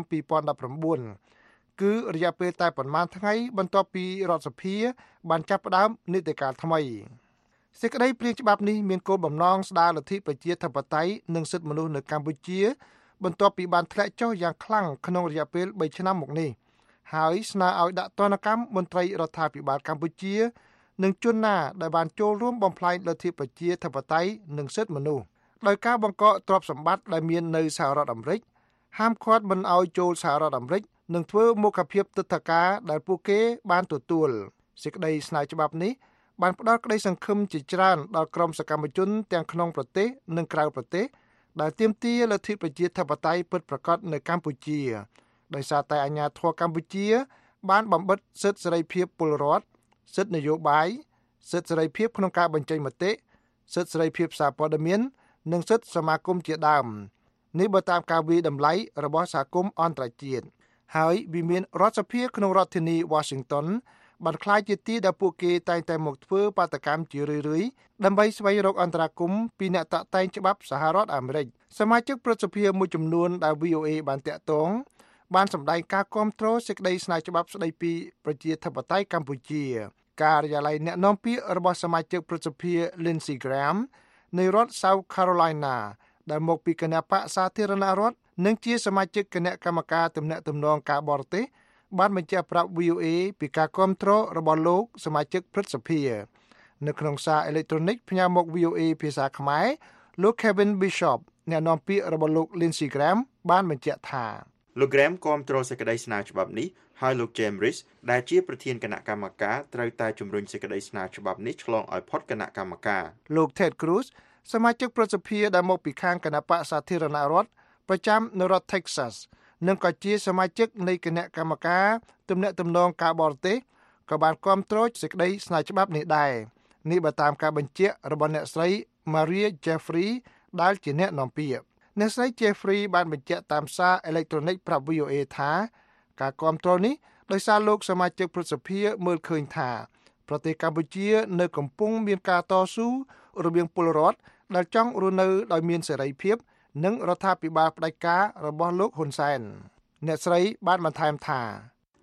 2019គឺរយៈពេលតែប្រមាណថ្ងៃបន្ទាប់ពីរដ្ឋសភាបានចាប់ផ្ដើមនីតិកាលថ្មីសេចក្តីព្រាងច្បាប់នេះមានគោលបំណងស្ដារលទ្ធិប្រជាធិបតេយ្យនិងសិទ្ធិមនុស្សនៅកម្ពុជាបន្ទាប់ពីបានធ្លាក់ចុះយ៉ាងខ្លាំងក្នុងរយៈពេល3ឆ្នាំមកនេះហើយស្នើឲ្យដាក់ទណ្ឌកម្មមន្ត្រីរដ្ឋាភិបាលកម្ពុជានិងជនណាដែលបានចូលរួមបំផ្លាញលទ្ធិប្រជាធិបតេយ្យនិងសិទ្ធិមនុស្សដោយការបង្កកទ្រព្យសម្បត្តិដែលមាននៅសហរដ្ឋអាមេរិកហាមឃាត់មិនឲ្យចូលសហរដ្ឋអាមេរិកនិងធ្វើមុខភាពទិដ្ឋាការដែលពួកគេបានទទួលសេចក្តីស្នើច្បាប់នេះបានផ្ដល់ក្តីសង្ឃឹមជាច្រើនដល់ក្រុមសកម្មជនទាំងក្នុងប្រទេសនិងក្រៅប្រទេសដែលទាមទារលទ្ធិប្រជាធិបតេយ្យពិតប្រាកដនៅកម្ពុជាដោយសារតែអាជ្ញាធរកម្ពុជាបានបំបិទសិទ្ធិសេរីភាពពលរដ្ឋសិទ្ធិនយោបាយសិទ្ធិសេរីភាពក្នុងការបញ្ចេញមតិសិទ្ធិសេរីភាពសារព័ត៌មាននិងសិទ្ធិសមាគមជាដើមនេះបើតាមការវិយតម្លៃរបស់សហគមន៍អន្តរជាតិហើយវាមានរដ្ឋសភាក្នុងរដ្ឋធានី Washingtonបានខ្លាចជាទីដែលពួកគេតែងតែមកធ្វើបាតកម្មជារឿយៗដើម្បីស្វែងរកអន្តរាគមន៍ពីអ្នកតាក់តែងច្បាប់សហរដ្ឋអាមេរិកសមាជិកព្រឹទ្ធសភាមួយចំនួនដែល VOA បានតាក់ទងបានសម្ដែងការគាំទ្រសេចក្តីស្នើច្បាប់ស្តីពីប្រជាធិបតេយ្យកម្ពុជាការិយាល័យអ្នកនាំពាក្យរបស់សមាជិកព្រឹទ្ធសភា Lindsey Graham នៃរដ្ឋ South Carolina ដែលមកពីគណៈបក្សសាធារណរដ្ឋនិងជាសមាជិកគណៈកម្មការទំនាក់ទំនងការបរទេសបានបញ្ជាក់ប្រាប់ VOA ពីការគាំទ្ររបស់លោកសមាជិកព្រឹទ្ធសភានៅក្នុងសារអេឡិចត្រូនិកផ្ញើមក VOA ភាសាខ្មែរលោក Kevin Bishop អ្នកនាំពាក្យរបស់លោក Lindsey Graham បានបញ្ជាក់ថាលោក Graham គាំទ្រសេចក្តីស្នើច្បាប់នេះហើយលោក James Risch ដែលជាប្រធានគណៈកម្មការត្រូវតែជំរុញសេចក្តីស្នើច្បាប់នេះឆ្លងឲ្យផុតគណៈកម្មការលោក Ted Cruz សមាជិកព្រឹទ្ធសភាដែលមកពីខាងគណៈបក្សសាធារណរដ្ឋប្រចាំនៅរដ្ឋ Texas និងក៏ជាសមាជិកនៃគណៈកម្មការទំនាក់ទំនងការបរទេសក៏បានគាំទ្រសេចក្តីស្នើច្បាប់នេះដែរនេះបើតាមការបញ្ជាក់របស់អ្នកស្រី Maria Jeffrey ដែលជាអ្នកនាំពាក្យអ្នកស្រី Jeffrey បានបញ្ជាក់តាមសារអេឡិចត្រូនិកប្រាប់ VOA ថាការគាំទ្រនេះដោយសារលោកសមាជិកព្រឹទ្ធសភាមើលឃើញថាប្រទេសកម្ពុជានៅកំពុងមានការតស៊ូរវាងពលរដ្ឋដែលចង់រស់នៅដោយមានសេរីភាពនិងរដ្ឋាភិបាលផ្ដាច់ការរបស់លោកហ៊ុនសែនអ្នកស្រីបានបន្ថែមថា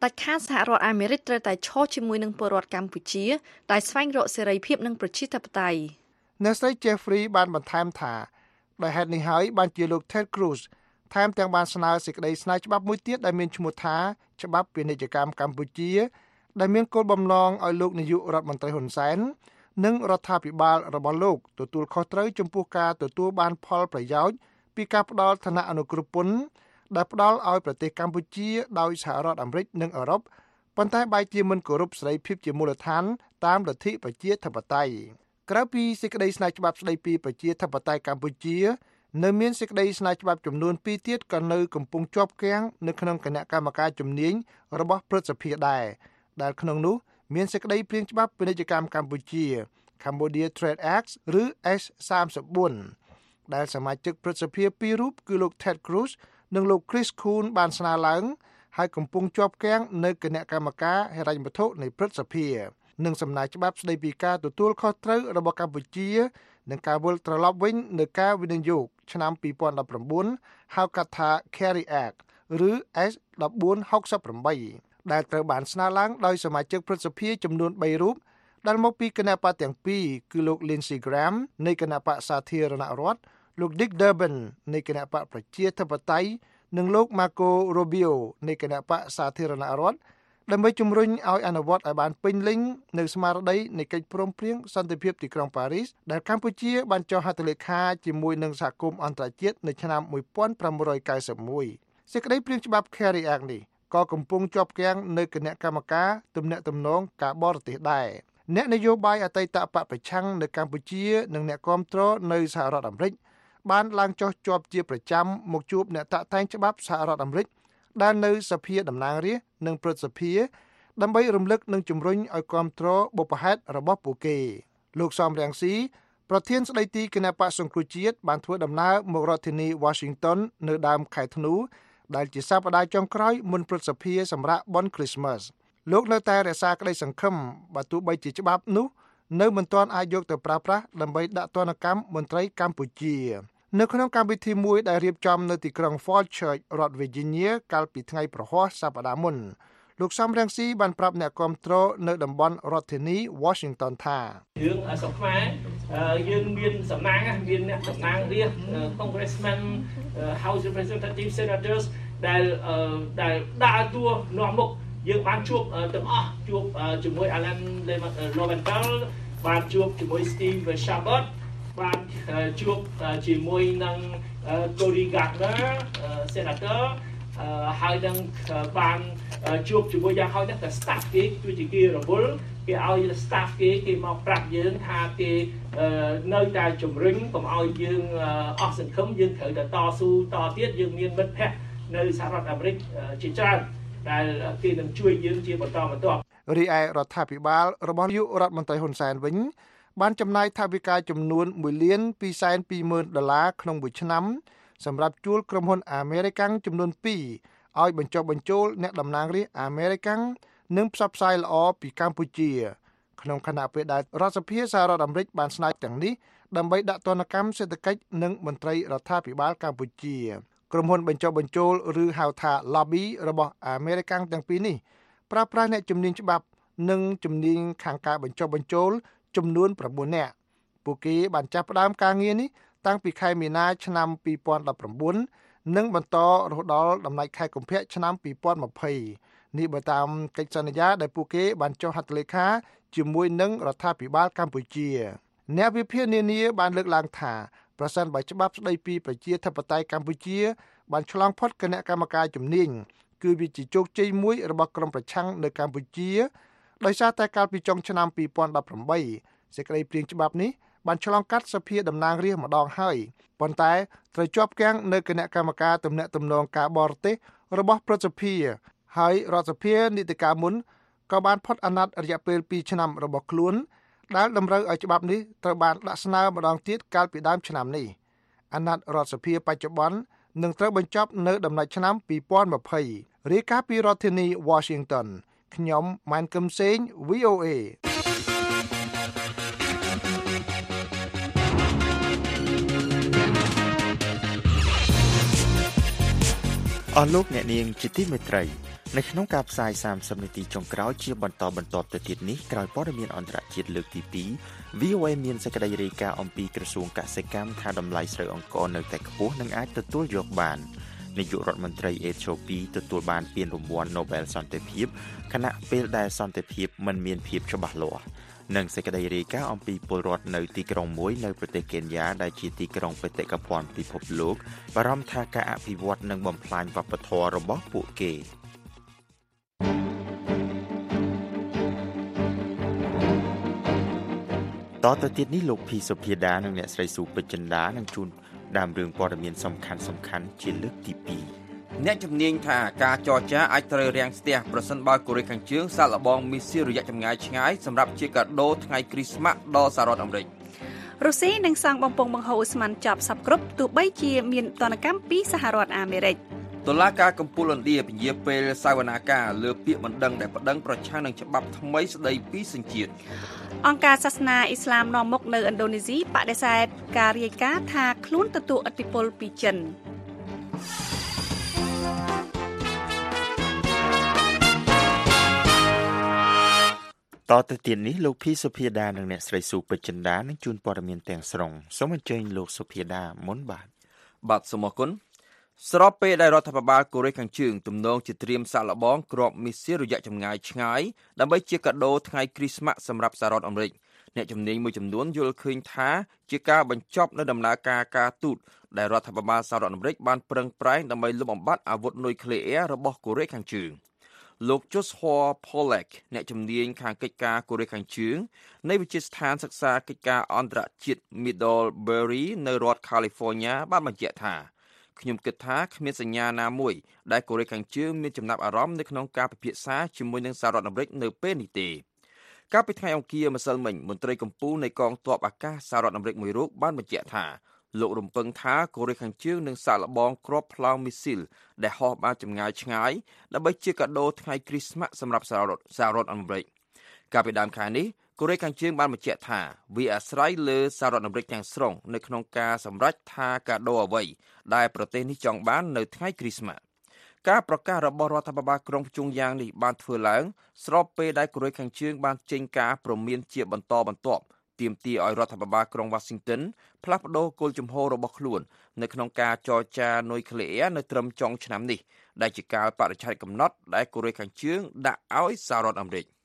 ដាច់ខាតសហរដ្ឋអាមេរិកត្រូវតែឈរជាមួយនឹងពលរដ្ឋកម្ពុជាដែលស្វែងរកសេរីភាពនិងប្រជាធិបតេយ្យអ្នកស្រី Jeffrey បានបន្ថែមថាដោយហេតុនេះហើយបានជាលោក Ted Cruz ថែមទាំងបានស្នើសេចក្តីស្នើច្បាប់មួយទៀតដែលមានឈ្មោះថាច្បាប់ពាណិជ្ជកម្មកម្ពុជាដែលមានគោលបំណងឲ្យលោកនាយករដ្ឋមន្ត្រីហ៊ុនសែននិងរដ្ឋាភិបាលរបស់លោកទទួលខុសត្រូវចំពោះការទទួលបានផលប្រយោជន៍ពីការផ្ដល់ឋានៈអនុគ្រោះពន្ធដែលផ្ដល់ឲ្យប្រទេសកម្ពុជាដោយសហរដ្ឋអាមេរិកនិងអឺរ៉ុបប៉ុន្តែបែរជាមិនគោរពសេរីភាពជាមូលដ្ឋានតាមលទ្ធិប្រជាធិបតេយ្យក្រៅពីសេចក្តីស្នើច្បាប់ស្តីពីប្រជាធិបតេយ្យកម្ពុជានៅមានសេចក្តីស្នើច្បាប់ចំនួន2ទៀតក៏នៅកំពុងជាប់គាំងនៅក្នុងគណៈកម្មការជំនាញរបស់ព្រឹទ្ធសភាដែរដែលក្នុងនោះមានសេចក្តីព្រាងច្បាប់ពាណិជ្ជកម្មកម្ពុជា Cambodia Trade Act ឬ S34 ដែលសមាជិកព្រឹទ្ធសភាពីររូបគឺលោក Ted Cruz និងលោក Chris Coons បានស្នើឡើងហើយកំពុងជាប់គាំងនៅគណៈកម្មការហិរញ្ញវត្ថុនៃព្រឹទ្ធសភានិងសំណើច្បាប់ស្តីពីការទទួលខុសត្រូវរបស់កម្ពុជានិងការវិលត្រឡប់វិញនៅការវិនិយោគឆ្នាំ2019ហៅកាត់ថា Carry Act ឬ S1468 ដែលត្រូវបានស្នើឡើងដោយសមាជិកព្រឹទ្ធសភាចំនួន3រូបដែលមកពីគណៈបកទាំងពីរគឺលោក Lindsey Graham នៃគណៈបកសាធារណរដ្ឋលោក Dick Durbin នៃគណៈបកប្រជាធិបតេយ្យនិងលោក Marco Rubio នៃគណៈបកសាធារណរដ្ឋដើម្បីជំរុញឲ្យអនុវត្តឲ្យបានពេញលេញនៅស្មារតីនៃកិច្ចព្រមព្រៀងសន្តិភាពទីក្រុងប៉ារីសដែលកម្ពុជាបានចុះហត្ថលេខាជាមួយនឹងសហគមន៍អន្តរជាតិនៅឆ្នាំ1991សេចក្តីព្រាងច្បាប់ Carry Act នេះក៏កំពុងជាប់គាំងនៅគណៈកម្មការទំនាក់ទំនងការបរទេសដែរអ្នកនយោបាយអតីតបកប្រឆាំងនៅកម្ពុជានិងអ្នកគាំទ្រនៅសហរដ្ឋអាមេរិកបានឡើងចុះជាប់ជាប្រចាំមកជួបអ្នកតាក់តែងច្បាប់សហរដ្ឋអាមេរិកដែលនៅសភាតំណាងរាស្ត្រនិងព្រឹទ្ធសភាដើម្បីរំលឹកនិងជំរុញឲ្យគាំទ្របុព្វហេតុរបស់ពួកគេលោកសំរងស៊ីប្រធានស្ដីទីគណៈបក្សសង្គ្រោះជាតិបានធ្វើដំណើរមករដ្ឋធានី Washington នៅដើមខែធ្នូដែលជាសប្តាហ៍ចុងក្រោយមុនព្រឹទ្ធសភាសម្រាប់បុណ្យ Christmas លោកនៅតែរក្សាក្តីសង្ឃឹមបើទោះបីជាច្បាប់នោះនៅមិនទាន់អាចយកទៅប្រើប្រាស់ដើម្បីដាក់ទណ្ឌកម្មមន្ត្រីកម្ពុជានៅក្នុងកម្មវិធីមួយដែលរៀបចំនៅទីក្រុង Falls Church រដ្ឋ Virginia កាលពីថ្ងៃប្រហ័សសប្តាហ៍មុនលោកសំរងស៊ីបានប្រាប់អ្នកគាំទ្រនៅតំបន់រដ្ឋធានី Washington ថារឿងស្រុកខ្មែរយើងមានសំណាងមានអ្នកតំណាងរាស្ត្រ Congressman House Representatives Senators ដែលដើរតួនាំមុខយើងបានជួបទាំងអស់ជួបជាមួយ Alan Lowenthal បានជួបជាមួយ Steve Chabot បានជួបជាមួយនឹង Cory Gardner Senator ហើយនឹងបានជួបជាមួយយ៉ាងហោចណាស់តែ staff គេគឺជាគេរវល់គេឲ្យ staff គេមកប្រាប់យើងថាគេនៅតែជំរុញកុំឲ្យយើងអស់សង្ឃឹមយើងត្រូវតែតស៊ូតទៀតយើងមានមិត្តភ័ក្តិនៅសហរដ្ឋអាមេរិកជាច្រើនដែលគេនឹងជួយយើងជាបន្តបន្ទាប់រីឯរដ្ឋាភិបាលរបស់នាយករដ្ឋមន្ត្រីហ៊ុនសែនវិញបានចំណាយថវិកាចំនួន$1,220,000ក្នុងមួយឆ្នាំសម្រាប់ជួលក្រុមហ៊ុនអាមេរិកាំងចំនួន2ឲ្យបញ្ចុះបញ្ចូលអ្នកតំណាងរាស្ត្រអាមេរិកាំងនិងផ្សព្វផ្សាយល្អពីកម្ពុជាក្នុងខណៈពេលដែលរដ្ឋសភាសហរដ្ឋអាមេរិកបានស្នើទាំងនេះដើម្បីដាក់ទណ្ឌកម្មសេដ្ឋកិច្ចនិងមន្ត្រីរដ្ឋាភិបាលកម្ពុជាក្រុមហ៊ុនបញ្ចុះបញ្ចូលឬហៅថា lobby របស់អាមេរិកាំងទាំងពីរនេះប្រើប្រាស់អ្នកជំនាញច្បាប់និងជំនាញខាងការបញ្ចុះបញ្ចូលចំនួន9នាក់ពួកគេបានចាប់ផ្ដើមការងារនេះតាំងពីខែមីនាឆ្នាំ2019និងបន្តរហូតដល់ដំណាច់ខែកុម្ភៈឆ្នាំ2020នេះបើតាមកិច្ចសន្យាដែលពួកគេបានចុះហត្ថលេខាជាមួយនឹងរដ្ឋាភិបាលកម្ពុជាអ្នកវិភាគនានាបានលើកឡើងថាប្រសិនបើច្បាប់ស្តីពីប្រជាធិបតេយ្យកម្ពុជាបានឆ្លងផុតគណៈកម្មការជំនាញគឺវាជាជោគជ័យមួយរបស់ក្រុមប្រឆាំងនៅកម្ពុជាដោយសារតែកាលពីចុងឆ្នាំ2018សេចក្តីព្រាងច្បាប់នេះបានឆ្លងកាត់សភាតំណាងរាស្ត្រម្ដងហើយប៉ុន្តែត្រូវជាប់គាំងនៅគណៈកម្មការទំនាក់ទំនងការបរទេសរបស់ព្រឹទ្ធសភាហើយរដ្ឋសភានីតិកាលមុនក៏បានផុតអាណត្តិរយៈពេល2ឆ្នាំរបស់ខ្លួនដែលតម្រូវឲ្យច្បាប់នេះត្រូវបានដាក់ស្នើម្ដងទៀតកាលពីដើមឆ្នាំនេះអាណត្តិរដ្ឋសភាបច្ចុប្បន្ននឹងត្រូវបញ្ចប់នៅដំណាច់ឆ្នាំ2020រាយការណ៍ពីរដ្ឋធានី Washington ខ្ញុំម៉ែនកឹមសេង VOA អស់លោកអ្នកនាងជាទីមេត្រីនៅក្នុងការផ្សាយ30នាទីចុងក្រោយជាបន្តទៅទៀតនេះក្រោយព័ត៌មានអន្តរជាតិលើកទី2 VOA មានសេចក្តីរាយការណ៍អំពីក្រសួងកសិកម្មថាតម្លៃស្រូវអង្ករនៅតែខ្ពស់និងអាចទទួលយកបាននាយករដ្ឋមន្ត្រីអេត្យូពីទទួលបានពានរង្វាន់ Nobel សន្តិភាពខណៈពេលដែលសន្តិភាពមិនមានភាពច្បាស់លាស់និងសេចក្តីរាយការណ៍អំពីពលរដ្ឋនៅទីក្រុងមួយនៅប្រទេសកេនយ៉ាដែលជាទីក្រុងបេតិកភណ្ឌពិភពលោកបារម្ភថាការអភិវឌ្ឍនឹងបំផ្លាញវប្បធម៌របស់ពួកគេតទៅទៀតនេះលោកភីសុភាដានិងអ្នកស្រីស៊ូពេជ្រចិន្តានឹងជួនដើមរឿងព័ត៌មានសំខាន់ជាលើកទី2 អ្នកជំនាញថាការចរចាអាចត្រូវរាំងស្ទះប្រសិនបើកូរ៉េខាងជើងសាកល្បងមីស៊ីលរយៈចម្ងាយឆ្ងាយសម្រាប់ជាកាដូថ្ងៃគ្រីស្មាស់ដល់សហរដ្ឋអាមេរិករុស្ស៊ីនឹងសាងបំពង់បង្ហូរឧស្ម័នចប់សពគ្រប់ទោះបីជាមានទណ្ឌកម្មពីសហរដ្ឋអាមេរិកតុលាការកំពូលឥណ្ឌាពន្យាពេលសាវនាការលើពាក្យបណ្ដឹងដែលប្តឹងប្រឆាំងនឹងច្បាប់ថ្មីស្តីពីសញ្ជាតិអង្គការសាសនាអ៊ីស្លាមនាំមុខនៅឥណ្ឌូនេស៊ីបដិសេធការរាយការណ៍ថាខ្លួនទទួលឥទ្ធិពលពីចិនតទៅទៀតនេះលោកភីសុភាដានិងអ្នកស្រីស៊ូពេជ្រចិន្តានឹងជួនព័ត៌មានទាំងស្រុងសូមអញ្ជើញលោកសុភាដាមុនបាទសូមអរគុណស្របពេលដែលរដ្ឋាភិបាលកូរ៉េខាងជើងទំនងជាត្រៀមសាកល្បងគ្រាប់មីស៊ីលរយៈចម្ងាយឆ្ងាយដើម្បីជាកាដូថ្ងៃគ្រីស្មាស់សម្រាប់សហរដ្ឋអាមេរិកអ្នកជំនាញមួយចំនួនយល់ឃើញថាជាការបញ្ចប់នៅដំណើរការការទូតដែលរដ្ឋាភិបាលសហរដ្ឋអាមេរិកបានប្រឹងប្រែងដើម្បីលុបបំបាត់អាវុធនុយក្លេអ៊ែររបស់កូរ៉េខាងជើងលោក Joshua Pollack អ្នកជំនាញខាងកិច្ចការកូរ៉េខាងជើងនៃវិទ្យាស្ថានសិក្សាកិច្ចការអន្តរជាតិ Middlebury នៅរដ្ឋ California បានបញ្ជាក់ថាខ្ញុំគិតថាគ្មានសញ្ញាណាមួយដែលកូរ៉េខាងជើងមានចំណាប់អារម្មណ៍នៅក្នុងការពិភាក្សាជាមួយនឹងសហរដ្ឋអាមេរិកនៅពេលនេះទេកាលពីថ្ងៃអង្គារម្សិលមិញមន្ត្រីកម្ពុជានៃកងទ័ពអាកាសសហរដ្ឋអាមេរិកមួយរូបបានបញ្ជាក់ថាលោករំពឹងថាកូរ៉េខាងជើងនឹងសាកល្បងគ្រាប់ប្លង់មីស៊ីលដែលហោះបានចម្ងាយឆ្ងាយដើម្បីជាកាដូថ្ងៃគ្រីស្មាស់សម្រាប់សហរដ្ឋអាមេរិកកាលពីដើមខែនេះកូរ៉េខាងជើងបានបញ្ជាក់ថាវាអាស្រ័យលើសហរដ្ឋអាមេរិកទាំងស្រុងនៅក្នុងការសម្រេចថាកាដូអ្វីដែលប្រទេសនេះចង់បាននៅថ្ងៃគ្រីស្មាស់ការប្រកាសរបស់រដ្ឋាភិបាលក្រុងភ្យុងយ៉ាងនេះបានធ្វើឡើងស្របពេលដែលកូរ៉េខាងជើងបានចេញការព្រមានជាបន្តបន្ទាប់ទាមទារឲ្យរដ្ឋាភិបាលក្រុង Washington ផ្លាស់ប្តូរគោលជំហររបស់ខ្លួននៅក្នុងការចរចានុយក្លេអ៊ែរនៅត្រឹមចុងឆ្នាំនេះដែលជាកាលបរិច្ឆេទកំណត់ដែលកូរ៉េខាងជើងដាក់ឲ្យសហរដ្ឋអាមេរិក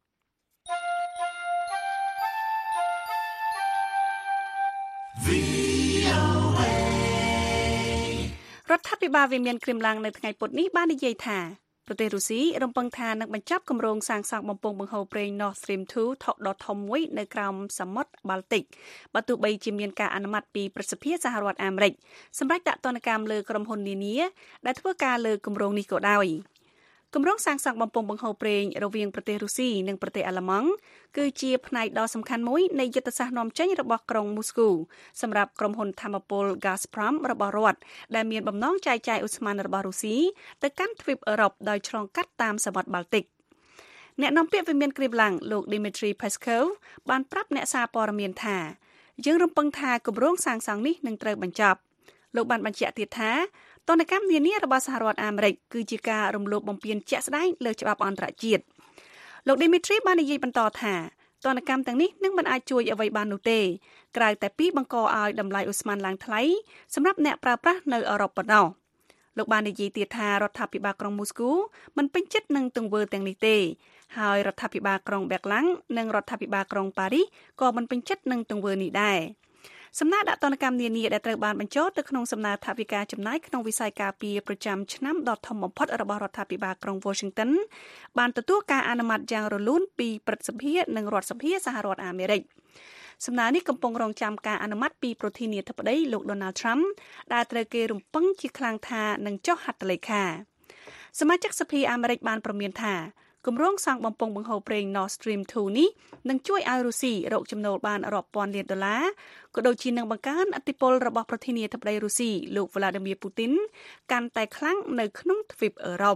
រដ្ឋាភិបាលវិមានគ្រីមឡាំងនៅថ្ងៃពុធនេះបាននិយាយថាប្រទេសរុស្ស៊ីរំពឹងថានឹងបញ្ចប់គម្រោងសាងសង់បំពង់បង្ហូរប្រេង Nord Stream 2 ដ៏ធំមួយនៅក្រោមសមុទ្របាល់ទិកបើទោះបីជាមានការអនុម័តពីប្រសិទ្ធភាពសហរដ្ឋអាមេរិកសម្រាប់ដាក់ទណ្ឌកម្មលើក្រុមហ៊ុននានាដែលធ្វើការលើគម្រោងនេះក៏ដោយគម្រោងសាងសង់បំពង់បង្ហូរប្រេងរវាងប្រទេសរុស្ស៊ីនិងប្រទេសអាល្លឺម៉ង់គឺជាផ្នែកដ៏សំខាន់មួយនៃយុទ្ធសាស្ត្រនាំចេញរបស់ក្រុងមូស្គូសម្រាប់ក្រុមហ៊ុនថាមពល Gazprom របស់រដ្ឋដែលមានបំណងចែកចាយឧស្ម័នរបស់រុស្ស៊ីទៅកាន់ទ្វីបអឺរ៉ុបដោយឆ្លងកាត់តាមសមុទ្របាល់ទិកអ្នកនាំពាក្យវិមានគ្រីមឡាំងលោក Dmitry Peskov បានប្រាប់អ្នកសារព័ត៌មានថាយើងរំពឹងថាគម្រោងសាងសង់នេះនឹងត្រូវបញ្ចប់លោកបានបញ្ជាក់ទៀតថាទណ្ឌកម្មនានារបស់សហរដ្ឋអាមេរិកគឺជាការរំលោភបំពានជាក់ស្ដែងលើច្បាប់អន្តរជាតិលោក Dmitry បាននិយាយបន្តថាទណ្ឌកម្មទាំងនេះនឹងមិនអាចជួយអ្វីបាននោះទេក្រៅតែពីបង្កឲ្យតម្លៃឧស្ម័នឡើងថ្លៃសម្រាប់អ្នកប្រើប្រាស់នៅអឺរ៉ុបប៉ុណ្ណោះលោកបាននិយាយទៀតថារដ្ឋាភិបាលក្រុងមូស្គូមិនពេញចិត្តនឹងទង្វើទាំងនេះទេហើយរដ្ឋាភិបាលក្រុងប៊ែកឡាំងនិងរដ្ឋាភិបាលក្រុងប៉ារីសក៏មិនពេញចិត្តនឹងទង្វើនេះដែរសំណើដាក់ទណ្ឌកម្មនានាដែលត្រូវបានបញ្ចូលទៅក្នុងសំណើថវិកាចំណាយក្នុងវិស័យការពារប្រចាំឆ្នាំដ៏ធំបំផុតរបស់រដ្ឋាភិបាលក្រុង Washington បានទទួលការអនុម័តយ៉ាងរលូនពីព្រឹទ្ធសភានិងរដ្ឋសភាសហរដ្ឋអាមេរិកសំណើនេះកំពុងរងចាំការអនុម័តពីប្រធានាធិបតីលោក Donald Trump ដែលត្រូវគេរំពឹងជាខ្លាំងថានឹងចុះហត្ថលេខាសមាជិកសភាអាមេរិកបានព្រមានថាគម្រោងសាងបំពង់បង្ហូរប្រេង Nord Stream 2 នេះនឹងជួយឲ្យរុស្ស៊ីរកចំណូលបានរាប់ពាន់លានដុល្លារក៏ដូចជានឹងបង្កើនឥទ្ធិពលរបស់ប្រធានាធិបតីរុស្ស៊ីលោក Vladimir Putin កាន់តែខ្លាំងនៅក្នុងទ្វីបអឺរ៉ុប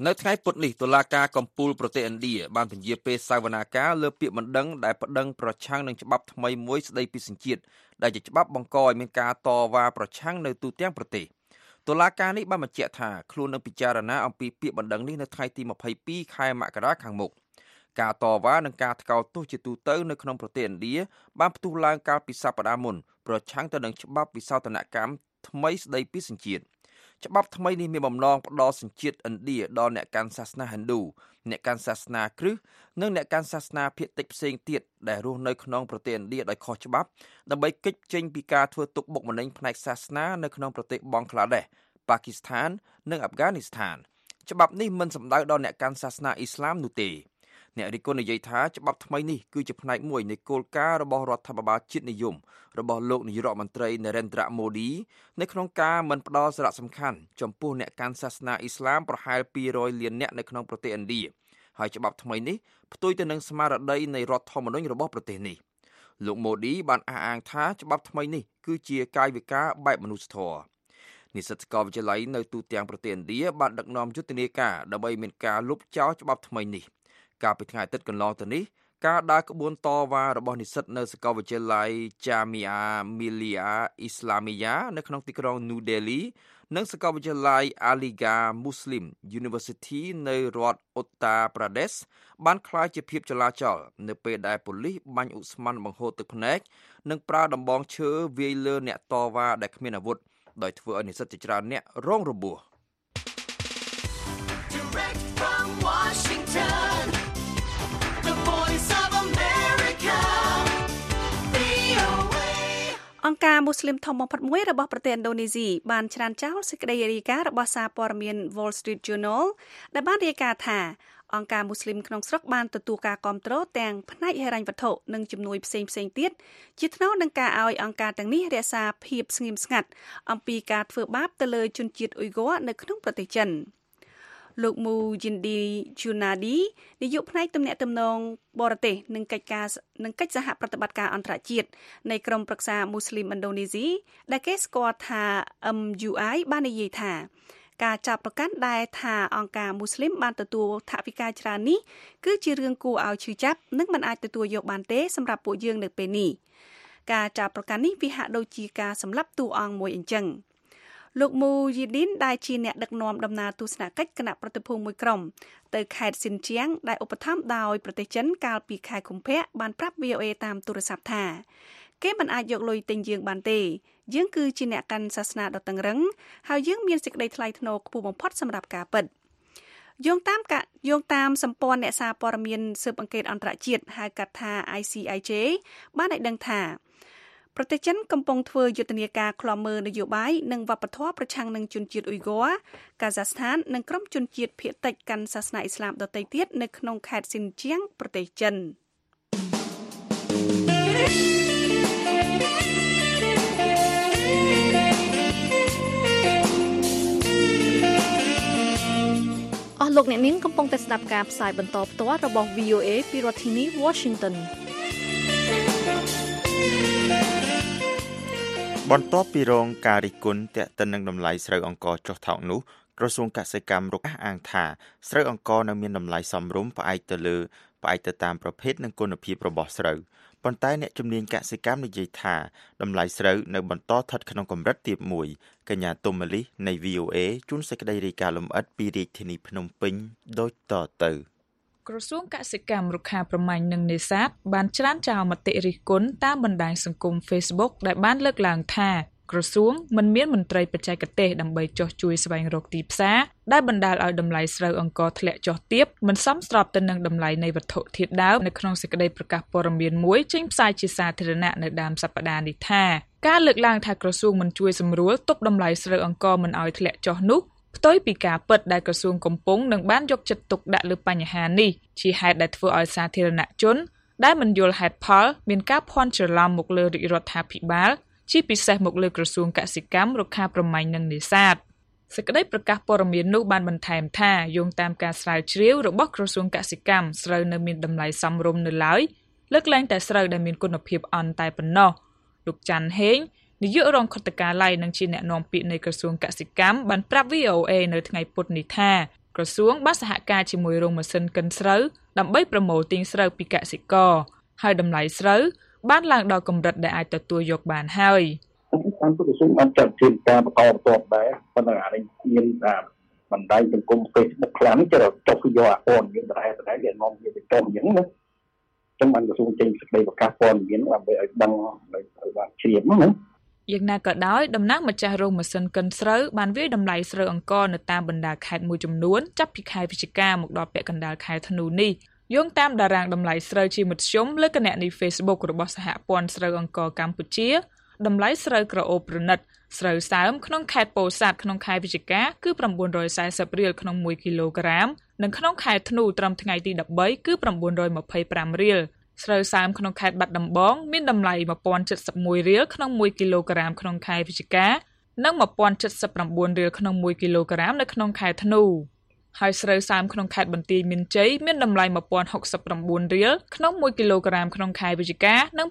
នៅថ្ងៃពុធនេះតុលាការកំពូលប្រទេសឥណ្ឌាបានពន្យាពេលសវនាការលើពាក្យបណ្ដឹងដែលប្តឹងប្រឆាំងនឹងច្បាប់ថ្មីមួយស្តីពីសញ្ជាតិដែលជាច្បាប់បង្កឲ្យមានការតវ៉ាប្រឆាំងនៅទូទាំងប្រទេសតុលាការនេះបានបញ្ជាក់ថាខ្លួននឹងពិចារណាអំពីពាក្យបណ្ដឹងនេះនៅថ្ងៃទី22ខែមករាខាងមុខការតវ៉ានិងការថ្កោលទោសជាទូទៅនៅក្នុងប្រទេសឥណ្ឌាបានផ្ទុះឡើងកាលពីសប្តាហ៍មុនប្រឆាំងទៅនឹងច្បាប់វិសោធនកម្មថ្មីស្តីពីសញ្ជាតិច្បាប់ថ្មីនេះមានបំណងផ្ដល់សញ្ជាតិឥណ្ឌាដល់អ្នកកាន់សាសនាហិណ្ឌូអ្នកកាន់សាសនាគ្រិស្តនិងអ្នកកាន់សាសនាភាគតិចផ្សេងទៀតដែលរស់នៅក្នុងប្រទេសឥណ្ឌាដោយខុសច្បាប់ដើម្បីគេចចេញពីការធ្វើទុកបុកម្នេញផ្នែកសាសនានៅក្នុងប្រទេសបង់ក្លាដេសប៉ាគីស្ថាននិងអាហ្វហ្គានីស្ថានច្បាប់នេះមិនសំដៅដល់អ្នកកាន់សាសនាអ៊ីស្លាមនោះទេអ្នករិះគន់និយាយថាច្បាប់ថ្មីនេះគឺជាផ្នែកមួយនៃគោលការណ៍របស់រដ្ឋាភិបាលជាតិនិយមរបស់លោកនាយរដ្ឋមន្ត្រីនរេនদ্រ ម៉ូឌីនៅក្នុងការមិនផ្ដល់សារៈសំខាន់ចំពោះអ្នកកាន់សាសនាអ៊ីស្លាមប្រហែល200លាននាក់នៅក្នុងប្រទេសឥណ្ឌាហើយច្បាប់ថ្មីនេះផ្ទុយទៅនឹងស្មារតីនៃរដ្ឋធម្មនុញ្ញរបស់ប្រទេសនេះលោកម៉ូឌីបានអះអាងថាច្បាប់ថ្មីនេះគឺជាកាយវិការបែបមនុស្សធម៌និស្សិតសាកលវិទ្យាល័យនៅទូទាំងប្រទេសឥណ្ឌាបានដឹកនាំយុទ្ធនាការដើម្បីមានការលុបចោលច្បាប់ថ្មីនេះកាលពីថ្ងៃអាទិត្យកន្លងទៅនេះការដើរក្បួនតវ៉ារបស់និស្សិតនៅសាកលវិទ្យាល័យ Jamia Millia Islamia នៅក្នុងទីក្រុង New Delhi និងសាកលវិទ្យាល័យ Aligarh Muslim University នៅរដ្ឋ Uttar Pradesh បានក្លាយជាភាពចលាចលនៅពេលដែលប៉ូលីសបាញ់ឧស្ម័នបង្ហូរទឹកភ្នែកនិងប្រើដំបងឈើវាយលើអ្នកតវ៉ាដែលគ្មានអាវុធដោយធ្វើឲ្យនិស្សិតជាច្រើនអ្នករងរបួសអង្គការមូស្លីមធំបំផុតមួយរបស់ប្រទេសឥណ្ឌូនេស៊ីបានច្រានចោលសេចក្តីរាយការណ៍របស់សារព័ត៌មាន Wall Street Journal ដែលបានរាយការណ៍ថាអង្គការមូស្លីមក្នុងស្រុកបានទទួលការគាំទ្រទាំងផ្នែកហិរញ្ញវត្ថុនិងជំនួយផ្សេងៗទៀតជាថ្នូវនឹងការឲ្យអង្គការទាំងនេះរក្សាភាពស្ងៀមស្ងាត់អំពីការធ្វើបាបទៅលើជនជាតិអ៊ុយហ្គ័រនៅក្នុងប្រទេសចិនលោកមូយិនឌីជូណាឌីនាយកផ្នែកទំនាក់ទំនងបរទេសនិងកិច្ចសហប្រតិបត្តិការអន្តរជាតិនៃក្រមប្រឹក្សាមូស្លីមឥណ្ឌូនេស៊ីដែលគេស្គាល់ថា MUI បាននិយាយថាការចាប់ប្រកាន់ដែលថាអង្គការមូស្លីមបានទទួលថវិកាច្រើននេះគឺជារឿងគួរឲ្យឈឺចាប់និងមិនអាចទទួលយកបានទេសម្រាប់ពួកយើងនៅពេលនេះការចាប់ប្រកាន់នេះវាហាក់ដូចជាការសម្លាប់តួអង្គមួយអញ្ចឹងលោកមូយីឌីនដែលជាអ្នកដឹកនាំដំណើរទស្សនកិច្ចគណៈប្រតិភូមួយក្រុមទៅខេត្តស៊ីនជៀងដែលឧបត្ថម្ភដោយប្រទេសចិនកាលពីខែកុម្ភៈបានប្រាប់ VOA តាមទូរស័ព្ទថាគេមិនអាចយកលុយទិញយើងបានទេយើងគឺជាអ្នកកាន់សាសនាដ៏តឹងរឹងហើយយើងមានសេចក្តីថ្លៃថ្នូរខ្ពស់បំផុតសម្រាប់ការពិតយោងតាមសម្ព័ន្ធអ្នកសារព័ត៌មានស៊ើបអង្កេតអន្តរជាតិហៅកាត់ថា ICIJ បានឲ្យដឹងថាប្រទេសចិនកំពុងធ្វើយុទ្ធនាការឃ្លាំមើលនយោបាយនិងវប្បធម៌ប្រឆាំងនឹងជនជាតិអ៊ុយហ្គ័រកាហ្សាស្ថាននិងក្រុមជនជាតិភាគតិចកាន់សាសនាអ៊ីស្លាមដទៃទៀតនៅក្នុងខេត្តស៊ីនជៀងប្រទេសចិនអស់លោកអ្នកនាងកំពុងតែស្ដាប់ការផ្សាយបន្តផ្ទាល់របស់ VOA ពីរដ្ឋធានី Washington បន្ទាប់ពីរងការរិះគន់ទាក់ទិននឹងតម្លៃស្រូវអង្ករចុះថោកនោះក្រសួងកសិកម្មរុកអះអាងថាស្រូវអង្ករនៅមានតម្លៃសមរម្យផ្អែកទៅតាមប្រភេទនិងគុណភាពរបស់ស្រូវប៉ុន្តែអ្នកជំនាញកសិកម្មនិយាយថាតម្លៃស្រូវនៅបន្តស្ថិតក្នុងកម្រិតទាបមួយកញ្ញាទុំម៉ាលីនៃ VOA ជូនសេចក្តីរាយការណ៍លម្អិតពីរាជធានីភ្នំពេញដូចតទៅក្រសួងកសិកម្មរុក្ខាប្រមាញ់និងនេសាទបានច្រានចោលមតិរិះគន់តាមបណ្ដាញសង្គម Facebook ដែលបានលើកឡើងថាក្រសួងមិនមានមន្ត្រីបច្ចេកទេសដើម្បីចុះជួយស្វែងរកទីផ្សារដែលបណ្ដាលឲ្យតម្លៃស្រូវអង្ករធ្លាក់ចុះទាបមិនសមស្របទៅនឹងតម្លៃនៃវត្ថុធាតុដើមនៅក្នុងសេចក្តីប្រកាសព័ត៌មានមួយចេញផ្សាយជាសាធារណៈនៅដើមសប្តាហ៍នេះថាការលើកឡើងថាក្រសួងមិនជួយសម្រួលទប់តម្លៃស្រូវអង្ករមិនឲ្យធ្លាក់ចុះនោះផ្ទុយពីការពិតដែលក្រសួងកំពុងនឹងបានយកចិត្តទុកដាក់លើបញ្ហានេះជាហេតុដែលធ្វើឲ្យសាធារណជនដែលមិនយល់ហេតុផលមានការភ័ន្តច្រឡំមកលើរាជរដ្ឋាភិបាលជាពិសេសមកលើក្រសួងកសិកម្មរុក្ខាប្រមាញ់និងនេសាទសេចក្តីប្រកាសព័ត៌មាននោះបានបន្ថែមថាយោងតាមការស្រាវជ្រាវរបស់ក្រសួងកសិកម្មស្រូវនៅមានតម្លៃសមរម្យនៅឡើយលើកឡើងតែស្រូវដែលមានគុណភាពអន់តែប៉ុណ្ណោះលោកច័ន្ទហេងនាយករងខុទ្ទកាល័យនិងជាអ្នកនាំពាក្យនៃក្រសួងកសិកម្មបានប្រាប់ VOA នៅថ្ងៃពុធនេះថាក្រសួងបានសហការជាមួយរោងម៉ាស៊ីនកិនស្រូវដើម្បីប្រមូលទិញស្រូវពីកសិករហើយតម្លៃស្រូវបានឡើងដល់កម្រិតដែលអាចទទួលយកបានហើយតាមក្រសួងបានចាត់ជាការបន្តបន្ទាប់ដែរប៉ុន្តែអានេះមានបណ្ដាញសង្គម Facebook ខ្លាំងចុះយកអាព័ត៌មានតែដែលនាំវាទៅចុះអញ្ចឹងណាចឹងបានក្រសួងចេញសេចក្តីប្រកាសព័ត៌មានដើម្បីឲ្យដឹងឲ្យបានជ្រាបណាយ៉ាងណាក៏ដោយតំណាងម្ចាស់រោងម៉ាស៊ីនកិនស្រូវបានវាយតម្លៃស្រូវអង្ករនៅតាមបណ្ដាខេត្តមួយចំនួនចាប់ពីខែវិច្ឆិកាមកដល់ពាក់កណ្ដាលខែធ្នូនេះយោងតាមតារាងតម្លៃស្រូវជាមធ្យមលើគណនី Facebook របស់សហព័ន្ធស្រូវអង្ករកម្ពុជាតម្លៃស្រូវក្រអូបប្រណិតស្រូវសើមក្នុងខេត្តពោធិ៍សាត់ក្នុងខែវិច្ឆិកាគឺ940រៀលក្នុង1គីឡូក្រាមនិងក្នុងខែធ្នូត្រឹមថ្ងៃទី13គឺ925រៀលស្រូវសើមក្នុងខេត្តបាត់ដំបងមានតម្លៃ1071រៀលក្នុង1គីឡូក្រាមក្នុងខែវិច្ឆិកានិង1079រៀលក្នុង1គីឡូក្រាមនៅក្នុងខែធ្នូហើយស្រូវសើមក្នុងខេត្តបន្ទាយមានជ័យមានតម្លៃ1069រៀលក្នុង1គីឡូក្រាមក្នុងខែវិច្ឆិកានិង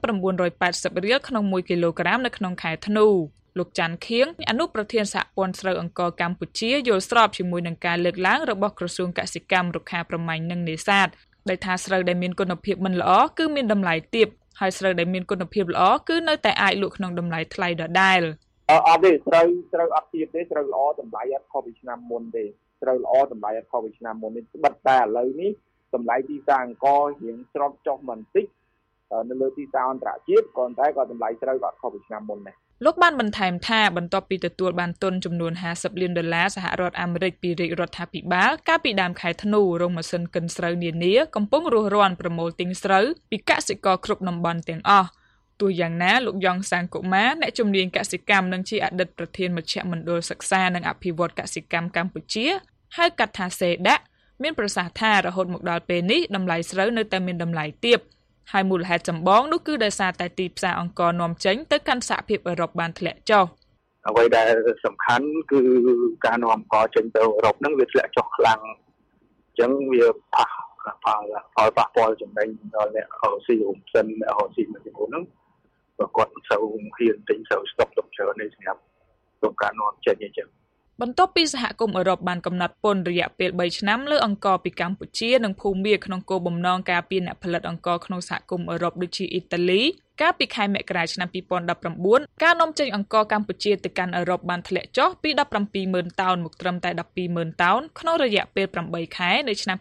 980រៀលក្នុង1គីឡូក្រាមនៅក្នុងខែធ្នូលោកច័ន្ទខៀងអនុប្រធានសហព័ន្ធស្រូវអង្ករកម្ពុជាយល់ស្របជាមួយនឹងការលើកឡើងរបស់ក្រសួងកសិកម្មរុក្ខាប្រមាញ់និងនេសាទដែលថាស្រូវដែលមានគុណភាពមិនល្អគឺមានតម្លៃទាបហើយស្រូវដែលមានគុណភាពល្អគឺនៅតែអាចលក់ក្នុងតម្លៃថ្លៃដដែលអត់ទេស្រូវអត់ទាបទេស្រូវល្អតម្លៃអត់ខុសពីឆ្នាំមុនទេស្រូវល្អតម្លៃអត់ខុសពីឆ្នាំមុននេះបិទតែឥឡូវនេះតម្លៃទីផ្សារអង្កររៀងស្របចុះបន្តិចនៅលើទីផ្សារអន្តរជាតិក៏តែក៏តម្លៃស្រូវក៏ខុសពីឆ្នាំមុនដែរលោកបានបន្ថែមថាបន្ទាប់ពីទទួលបានទុនចំនួន$50លានសហរដ្ឋអាមេរិកពីរាជរដ្ឋាភិបាលកាលពីដើមខែធ្នូរោងម៉ាស៊ីនកិនស្រូវនានាកំពុងរស់រានប្រមូលទិញស្រូវពីកសិករគ្រប់តំបន់ទាំងអស់ទោះយ៉ាងណាលោកយ៉ងសាងកុមារអ្នកជំនាញកសិកម្មនិងជាអតីតប្រធានមជ្ឈមណ្ឌលសិក្សានិងអភិវឌ្ឍកសិកម្មកម្ពុជាហៅកាត់ថាសេដាក់មានប្រសាសន៍ថារហូតមកដល់ពេលនេះតម្លៃស្រូវនៅតែមានតម្លៃទាបហើយមូលហេតុចម្បងនោះគឺដោយសារតែទីផ្សារអង្ករនាំចេញទៅកាន់សហភាពអឺរ៉ុបបានធ្លាក់ចុះអ្វីដែលសំខាន់គឺការនាំអង្ករចេញទៅអឺរ៉ុបហ្នឹងវាធ្លាក់ចុះខ្លាំងអញ្ចឹងវាប៉ះពាល់ចំណេញដល់អ្នករកស៊ីរួមផ្សេងអ្នករកស៊ីមួយចំនួនហ្នឹងក៏គាត់មិនសូវហ៊ានទិញសូវស្តុកទុកច្រើនទេសម្រាប់ក្នុងការនាំចេញអញ្ចឹងបន្ទាប់ពីសហគមន៍អឺរ៉ុបបានកំណត់ពន្ធរយៈពេល3ឆ្នាំលើអង្ករពីកម្ពុជានិងភូមាក្នុងគោលបំណងការពារអ្នកផលិតអង្ករក្នុងសហគមន៍អឺរ៉ុបដូចជាអ៊ីតាលីកាលពីខែមករាឆ្នាំ2019ការនាំចេញអង្ករកម្ពុជាទៅកាន់អឺរ៉ុបបានធ្លាក់ចុះពី170000តោនមកត្រឹមតែ120,000តោនក្នុងរយៈពេល8ខែនៅឆ្នាំ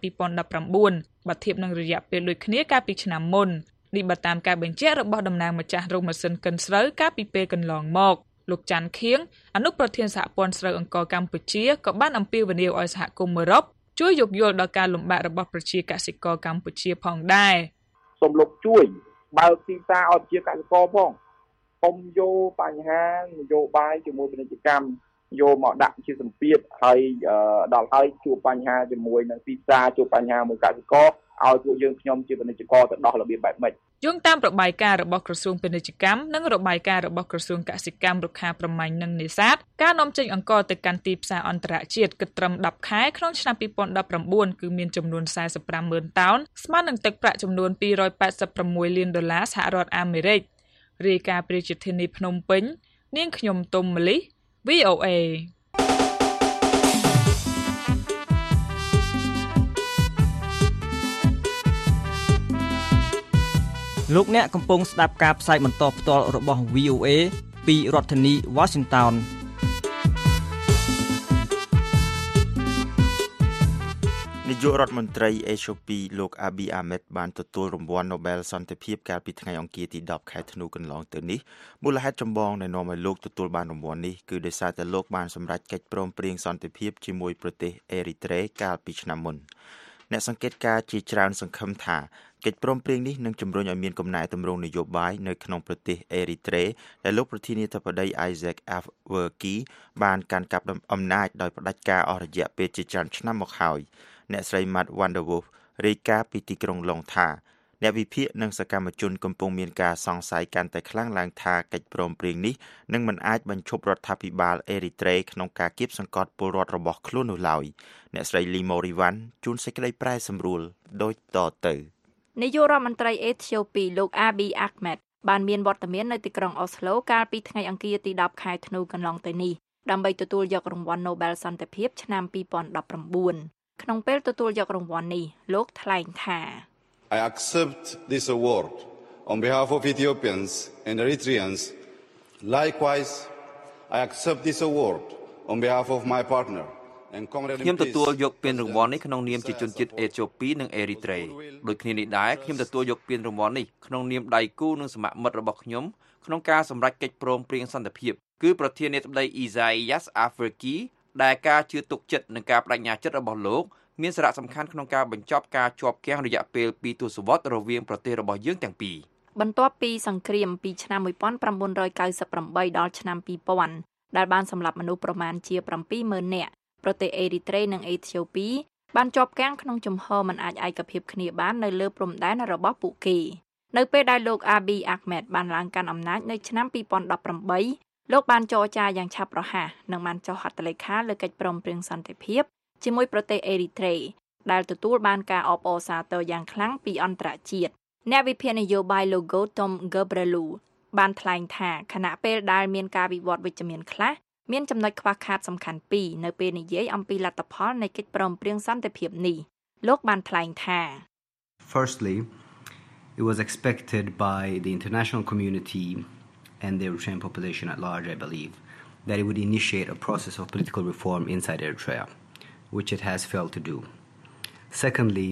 2019បើធៀបនឹងរយៈពេលដូចគ្នាកាលពីឆ្នាំមុននេះបើតាមការបញ្ជាក់របស់តំណាងម្ចាស់រោងម៉ាស៊ីនកិនស្រូវកាលពីពេលកន្លងមកលោកច័ន្ទខៀងអនុប្រធានសហព័ន្ធស្រូវអង្ករកម្ពុជាក៏បានអំពាវនាវឲ្យសហគមន៍អឺរ៉ុបជួយយោគយល់ដល់ការលំបាករបស់ប្រជាកសិករកម្ពុជាផងដែរសូមលោកជួយបើកទីផ្សារឲ្យប្រជាកសិករផងកុំយកបញ្ហានយោបាយជាមួយពាណិជ្ជកម្មយកមកដាក់ជាសម្ពាធហើយដល់ហើយជួបបញ្ហាជាមួយនឹងទីផ្សារជួបបញ្ហាមួយកសិករឲ្យពួកយើងខ្ញុំជាពាណិជ្ជករទៅដោះរបៀបបែបម៉េចយោងតាមរបាយការណ៍របស់ក្រសួងពាណិជ្ជកម្មនិងរបាយការណ៍របស់ក្រសួងកសិកម្មរុក្ខាប្រមាញ់និងនេសាទការនាំចេញអង្ករទៅកាន់ទីផ្សារអន្តរជាតិគិតត្រឹម10ខែក្នុងឆ្នាំ2019គឺមានចំនួន45,000តោនស្មើនឹងទឹកប្រាក់ចំនួន$286លានសហរដ្ឋអាមេរិករាយការណ៍ពីរាជធានីភ្នំពេញនាងខ្ញុំទុំម៉ាលី VOA លោកអ្នកកំពុងស្ដាប់ការផ្សាយបន្តផ្ទាល់របស់ VOA ពីរដ្ឋធានី Washington នាយករដ្ឋមន្ត្រីអេត្យូពីលោក Abiy Ahmed បានទទួលរង្វាន់ Nobel សន្តិភាពកាលពីថ្ងៃអង្គារទី10ខែធ្នូកន្លងទៅនេះមូលហេតុចម្បងដែលនាំឲ្យលោកទទួលបានរង្វាន់នេះគឺដោយសារតែលោកបានសម្រេចកិច្ចព្រមព្រៀងសន្តិភាពជាមួយប្រទេសអេរីត្រេកាលពីឆ្នាំមុនអ្នកសង្កេតការណ៍ជាច្រើនសង្ឃឹមថាកិច្ចព្រមព្រៀងនេះនឹងជំរុញឲ្យមានកំណែទម្រង់នយោបាយនៅក្នុងប្រទេសអេរីត្រេដែលលោកប្រធានាធិបតី Isaac Afwerki បានកាន់កាប់អំណាចដោយផ្ដាច់ការអស់រយៈពេលជាច្រើនឆ្នាំមកហើយអ្នកស្រី Matt Vanderwolf រាយការណ៍ពីទីក្រុងឡុងថាអ្នកវិភាគនិងសកម្មជនកំពុងមានការសង្ស័យកាន់តែខ្លាំងឡើងថាកិច្ចព្រមព្រៀងនេះនឹងមិនអាចបញ្ឈប់រដ្ឋាភិបាលអេរីត្រេក្នុងការគៀបសង្កត់ពលរដ្ឋរបស់ខ្លួននោះឡើយអ្នកស្រី Limo Rivan ជួនសេចក្តីប្រែសម្រួលដូចតទៅនាយករដ្ឋមន្ត្រីអេត្យូពីលោក Abiy Ahmed បានមានវត្តមាននៅទីក្រុងអូស្ឡូកាលពីថ្ងៃអង្គារទី10ខែធ្នូកន្លងទៅនេះដើម្បីទទួលយករង្វាន់ Nobel សន្តិភាពឆ្នាំ2019 ក្នុងពេលទទួលយករង្វាន់នេះលោកថ្លែងថា I accept this award on behalf of Ethiopians and Eritreans. Likewise, I accept this award on behalf of my partner and comrade in peace. ខ្ញុំទទួលយកពានរង្វាន់នេះក្នុងនាមជាជនជាតិអេត្យូពីនិងអេរីត្រេដូចគ្នានេះដែរខ្ញុំទទួលយកពានរង្វាន់នេះក្នុងនាមដៃគូនិងសមាមិត្តរបស់ខ្ញុំក្នុងការសម្រេចកិច្ចព្រមព្រៀងសន្តិភាពគឺប្រធានាធិបតីអ៊ីសាអ៊ីយ៉ាសអាហ្វ្រីគីដែលការជឿទុកចិត្តនិងការបដិញ្ញាចិត្តរបស់លោកមានសារៈសំខាន់ក្នុងការបញ្ចប់ការជាប់គាំងរយៈពេល2ទសវត្សរ៍រវាងប្រទេសរបស់យើងទាំងពីរបន្ទាប់ពីសង្គ្រាមពីឆ្នាំ1998ដល់ឆ្នាំ2000ដែលបានសម្លាប់មនុស្សប្រមាណជា 70000 នាក់ប្រទេសអេរីត្រេនិងអេត្យូពីបានជាប់គាំងក្នុងជំហរមិនអាចឯកភាពគ្នាបាននៅលើព្រំដែនរបស់ពួកគេនៅពេលដែលលោកអាប៊ីអាហ្មេតបានឡើងកាន់អំណាចនៅឆ្នាំ2018លោកបានចរចាយ៉ាងឆាប់រហ័សនិងបានចុះហត្ថលេខាលើកិច្ចព្រមព្រៀងសន្តិភាពជាមួយប្រទេសអេរីត្រេដែលទទួលបានការអបអរសាទរយ៉ាងខ្លាំងពីអន្តរជាតិអ្នកវិភាគនយោបាយលោក Tom Gabrielu បានថ្លែងថាខណៈពេលដែលមានការវិវត្តវិជ្ជមានខ្លះមានចំណុចខ្វះខាតសំខាន់ពីរនៅពេលនិយាយអំពីលទ្ធផលនៃកិច្ចព្រមព្រៀងសន្តិភាពនេះលោកបានថ្លែងថា Firstly, it was expected by the international community and the Eritrean population at large, I believe, that it would initiate a process of political reform inside Eritrea, which it has failed to do. Secondly,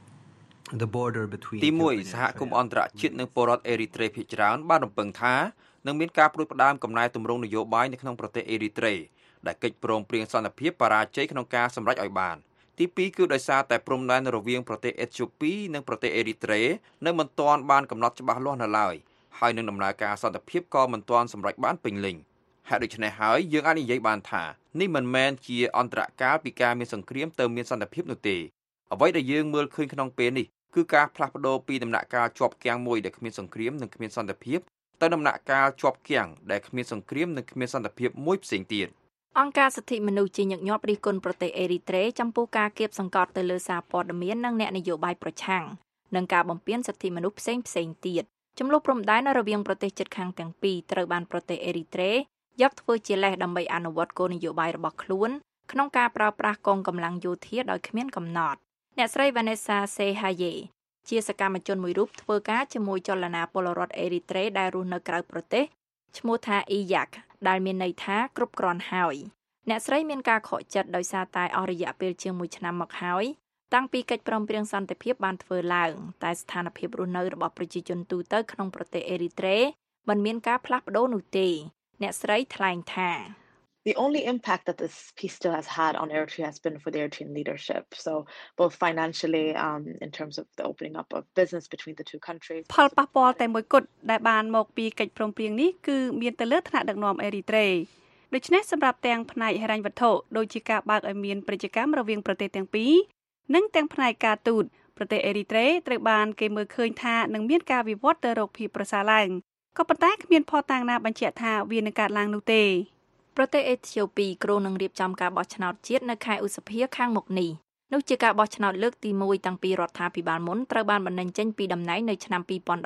the border between ទី1សហគមន៍អន្តរជាតិនិងពលរដ្ឋអេរីត្រេភាគច្រើនបានរំពឹងថានឹងមានការផ្ដួចផ្ដើមកំណែទម្រង់នយោបាយនៅក្នុងប្រទេសអេរីត្រេដែលកិច្ចព្រមព្រៀងសន្តិភាពបរាជ័យក្នុងការសម្រេចឲ្យបានទី2គឺដោយសារតែព្រំដែនរវាងប្រទេសអេត្យូពីនិងប្រទេសអេរីត្រេនៅមិនទាន់បានកំណត់ច្បាស់លាស់នៅឡើយហើយនឹងដំណើរការសន្តិភាពក៏មិនទាន់សម្រេចបានពេញលេញហេតុដូច្នេះហើយយើងអាចនិយាយបានថានេះមិនមែនជាអន្តរកាលពីការមានសង្គ្រាមទៅមានសន្តិភាពនោះទេអ្វីដែលយើងមើលឃើញក្នុងពេលនេះគឺការផ្លាស់ប្ដូរពីដំណាក់កាលជាប់គាំងមួយដែលគ្មានសង្គ្រាមនិងគ្មានសន្តិភាពទៅដំណាក់កាលជាប់គាំងដែលគ្មានសង្គ្រាមនិងគ្មានសន្តិភាពមួយផ្សេងទៀតអង្គការសិទ្ធិមនុស្សជាញឹកញាប់រិះគន់ប្រទេសអេរីត្រេចំពោះការគាបសង្កត់ទៅលើសារព័ត៌មាននិងអ្នកនយោបាយប្រឆាំងនិងការបំពានសិទ្ធិមនុស្សផ្សេងទៀតចំនួនព្រំដែនរវាងប្រទេសជិតខាងទាំងពីរត្រូវបានប្រទេសអេរីត្រេយកធ្វើជាលេសដើម្បីអនុវត្តគោលនយោបាយរបស់ខ្លួនក្នុងការប្រើប្រាស់កងកម្លាំងយោធាដោយគ្មានកំណត់អ្នកស្រី Vanessa Sehaye ជាសកម្មជនមួយរូបធ្វើការជាមួយចលនាពលរដ្ឋអេរីត្រេដែលរស់នៅក្រៅប្រទេសឈ្មោះថា IYAK ដែលមានន័យថាគ្រប់គ្រាន់ហើយអ្នកស្រីមានការខកចិត្តដោយសារតែអស់រយៈពេលជាង1ឆ្នាំមកហើយតាំងពីកិច្ចព្រមព្រៀងសន្តិភាពបានធ្វើឡើងតែស្ថានភាពរស់នៅរបស់ប្រជាជនទូទៅក្នុងប្រទេសអេរីត្រេមិនមានការផ្លាស់ប្ដូរនោះទេអ្នកស្រីថ្លែងថា The only impact that this peace deal has had on Eritrea has been for the Eritrean leadership. So both financially, in terms of the opening up of business between the two countries. ផលប៉ះពាល់តែមួយគត់ដែលបានមកពីកិច្ចព្រមព្រៀងនេះគឺមានទៅលើឋានៈដឹកនាំអេរីត្រេដូច្នេះសម្រាប់ទាំងផ្នែកហិរញ្ញវត្ថុដូចជាការបើកឲ្យមានពាណិជ្ជកម្មរវាងប្រទេសទាំងពីរនិងទាំងផ្នែកការទូតប្រទេសអេរីត្រេត្រូវបានគេមើលឃើញថានឹងមានការវិវត្តទៅរកភាពប្រសើរឡើងក៏ប៉ុន្តែគ្មានភស្តុតាងណាបញ្ជាក់ថាវានឹងកើតឡើងនោះទេប្រទេសអេត្យូពីគ្រោងនឹងរៀបចំការបោះឆ្នោតជាតិនៅខែឧសភាខាងមុខនេះនោះជាការបោះឆ្នោតលើកទី1តាំងពីរដ្ឋាភិបាលមុនត្រូវបានបណ្តេញចេញពីតំណែងនៅឆ្នាំ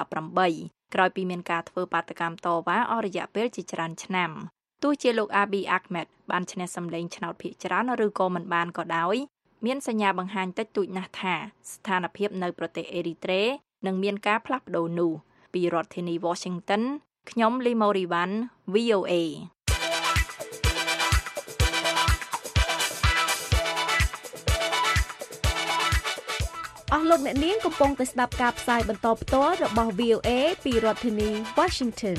2018ក្រោយពីមានការធ្វើបាតកម្មតវ៉ាអស់រយៈពេលជាច្រើនឆ្នាំទោះជាលោកអាប៊ីអាហ្មេតបានឈ្នះសម្លេងឆ្នោតភាគច្រើនឬក៏មិនបានក៏ដោយមានសញ្ញាបង្ហាញតិចតួចណាស់ថាស្ថានភាពនៅប្រទេសអេរីត្រេនឹងមានការផ្លាស់ប្ដូរនោះពីរដ្ឋធានី Washington ខ្ញុំលីម៉ូរីវ៉ាន់ VOA អស់លោកអ្នកនាងកំពុងតែស្ដាប់ការផ្សាយបន្តផ្ទាល់របស់ VOA ពីរដ្ឋធានី Washington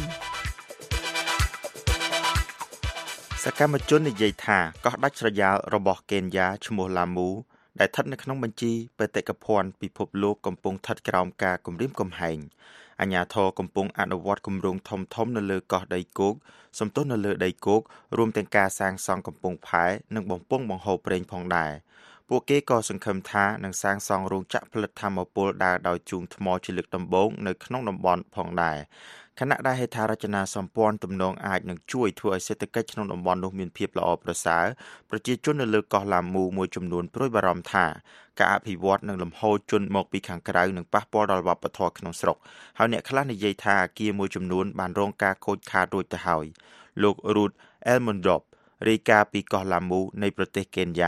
សកម្មជននិយាយថាកោះដាច់ស្រយាលរបស់កេនយ៉ាឈ្មោះឡាមូដែលស្ថិតនៅក្នុងបញ្ជីបេតិកភណ្ឌពិភពលោកកំពុងស្ថិតក្រោមការគំរាមកំហែងអាជ្ញាធរកំពុងអនុវត្តគម្រោងធំៗនៅលើកោះដីគោកសំទោសនៅលើដីគោករួមទាំងការសាងសង់កំពង់ផែនិងបំពង់បង្ហូរប្រេងផងដែរពួកគេក៏សង្ឃឹមថានឹងសាងសង់រោងចក្រផលិតថាមពលដើរដោយជូងថ្មជាលើកដំបូងនៅក្នុងតំបន់ផងដែរខណៈដែលហេដ្ឋារចនាសម្ព័ន្ធទំនងអាចនឹងជួយធ្វើឲ្យសេដ្ឋកិច្ចក្នុងតំបន់នោះមានភាពល្អប្រសើរប្រជាជននៅលើកោះឡាមូមួយចំនួនព្រួយបារម្ភថាការអភិវឌ្ឍនិងលំហូរជនមកពីខាងក្រៅនឹងប៉ះពាល់ដល់វប្បធម៌ក្នុងស្រុកហើយអ្នកខ្លះនិយាយថាអគារមួយចំនួនបានរងការខូចខាតរួចទៅហើយលោក Ruth Elmondrop រាយការណ៍ពីកោះឡាមូនៃប្រទេសកេនយ៉ា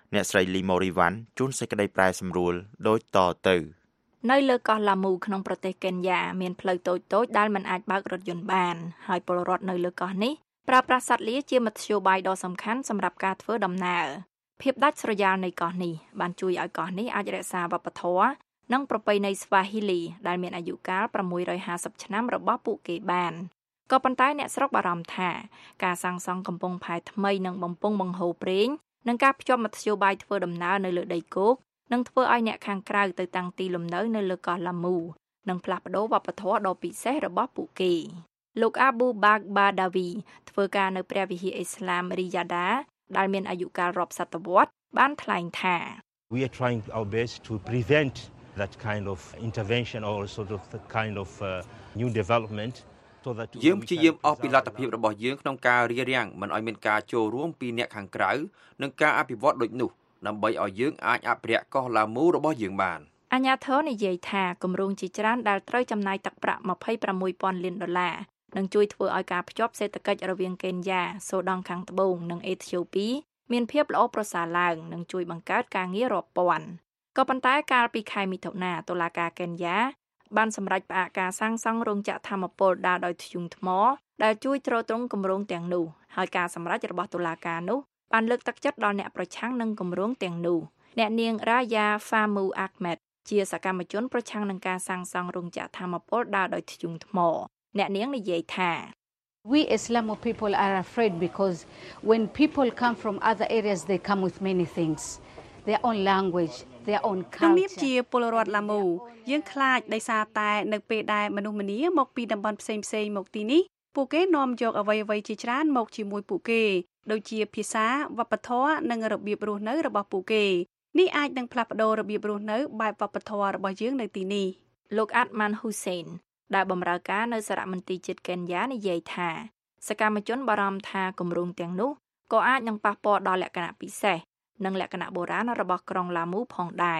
អ្នកស្រីលីម៉ូរីវ៉ាន់ជួនសេចក្តីប្រែសម្រួលដូចតទៅនៅលើកោះឡាមូក្នុងប្រទេសកេនយ៉ាមានផ្លូវតូចៗដែលមិនអាចបើករថយន្តបានហើយពលរដ្ឋនៅលើកោះនេះប្រើប្រាស់សត្វលាជាមធ្យោបាយដ៏សំខាន់សម្រាប់ការធ្វើដំណើរភាពដាច់ស្រយាលនៃកោះនេះបានជួយឲ្យកោះនេះអាចរក្សាវប្បធម៌និងប្រពៃណីស្វាហ៊ីលីដែលមានអាយុកាល650ឆ្នាំរបស់ពួកគេបានក៏ប៉ុន្តែអ្នកស្រុកបារម្ភថាការសាងសង់កំពង់ផែថ្មីនិងបំពង់បង្ហូរប្រេងនិងការភ្ជាប់មធ្យោបាយធ្វើដំណើរនៅលើដីគោកនឹងធ្វើឲ្យអ្នកខាងក្រៅទៅតាំងទីលំនៅនៅលើកោះឡាមូនិងផ្លាស់ប្ដូរវប្បធម៌ដ៏ពិសេសរបស់ពួកគេលោកអាប៊ូបាកបាដាវីធ្វើការនៅព្រះវិហារអ៊ីស្លាមរីយ៉ាដាដែលមានអាយុកាលរាប់សតវត្សរ៍បានថ្លែងថា We are trying our best to prevent that kind of intervention or sort of the kind of new development so that យើងព្យាយាមអស់ពីលទ្ធភាពរបស់យើងក្នុងការរារាំងមិនឲ្យមានការចូលរួមពីអ្នកខាងក្រៅនិងការអភិវឌ្ឍដូចនោះដើម្បីឲ្យយើងអាចអភិរក្សកោះឡាមូរបស់យើងបានអាជ្ញាធរនិយាយថាគម្រោងជាច្រើនដែលត្រូវចំណាយទឹកប្រាក់$26,000 លាននឹងជួយធ្វើឲ្យការភ្ជាប់សេដ្ឋកិច្ចរវាងកេនយ៉ាសូដង់ខាងត្បូងនិងអេធីអូពីមានភាពល្អប្រសើរឡើងនិងជួយបង្កើតការងាររាប់ពាន់ក៏ប៉ុន្តែកាលពីខែមិថុនាតុលាការកេនយ៉ាបានសម្រេចផ្អាកការសាងសង់រោងចក្រថាមពលដើរដោយធ្យូងថ្មដែលជួយទ្រទ្រង់គម្រោងទាំងនោះហើយការសម្រេចរបស់តុលាការនោះបានលើកទឹកចិត្តដល់អ្នកប្រឆាំងនឹងគម្រោងទាំងនោះអ្នកនាងរ៉ាយ៉ាហ្វាមូអាក់ម៉េតជាសកម្មជនប្រឆាំងនឹងការសាងសង់រោងចក្រថាមពលដើរដោយធ្យូងថ្មអ្នកនាងនិយាយថា We Islamo people are afraid because when people come from other areas they come with many things their own language their own culture ជាពលរដ្ឋឡាមូយើងខ្លាចដោយសារតែនៅពេលដែលមនុស្សម្នាមកពីតំបន់ផ្សេងៗមកទីនេះពួកគេនាំយកអ្វីៗជាច្រើនមកជាមួយពួកគេដូចជាភាសាវប្បធម៌និងរបៀបរស់នៅរបស់ពួកគេនេះអាចនឹងផ្លាស់ប្ដូររបៀបរស់នៅបែបវប្បធម៌របស់យើងនៅទីនេះលោកអាត់ម៉ាន់ហ៊ូសេនដែលបម្រើការនៅសារមន្ទីរជាតិកេនយ៉ានិយាយថាសកម្មជនបារម្ភថាគម្រោងទាំងនោះក៏អាចនឹងប៉ះពាល់ដល់លក្ខណៈពិសេសនិងលក្ខណៈបុរាណរបស់ក្រុងឡាមូផងដែរ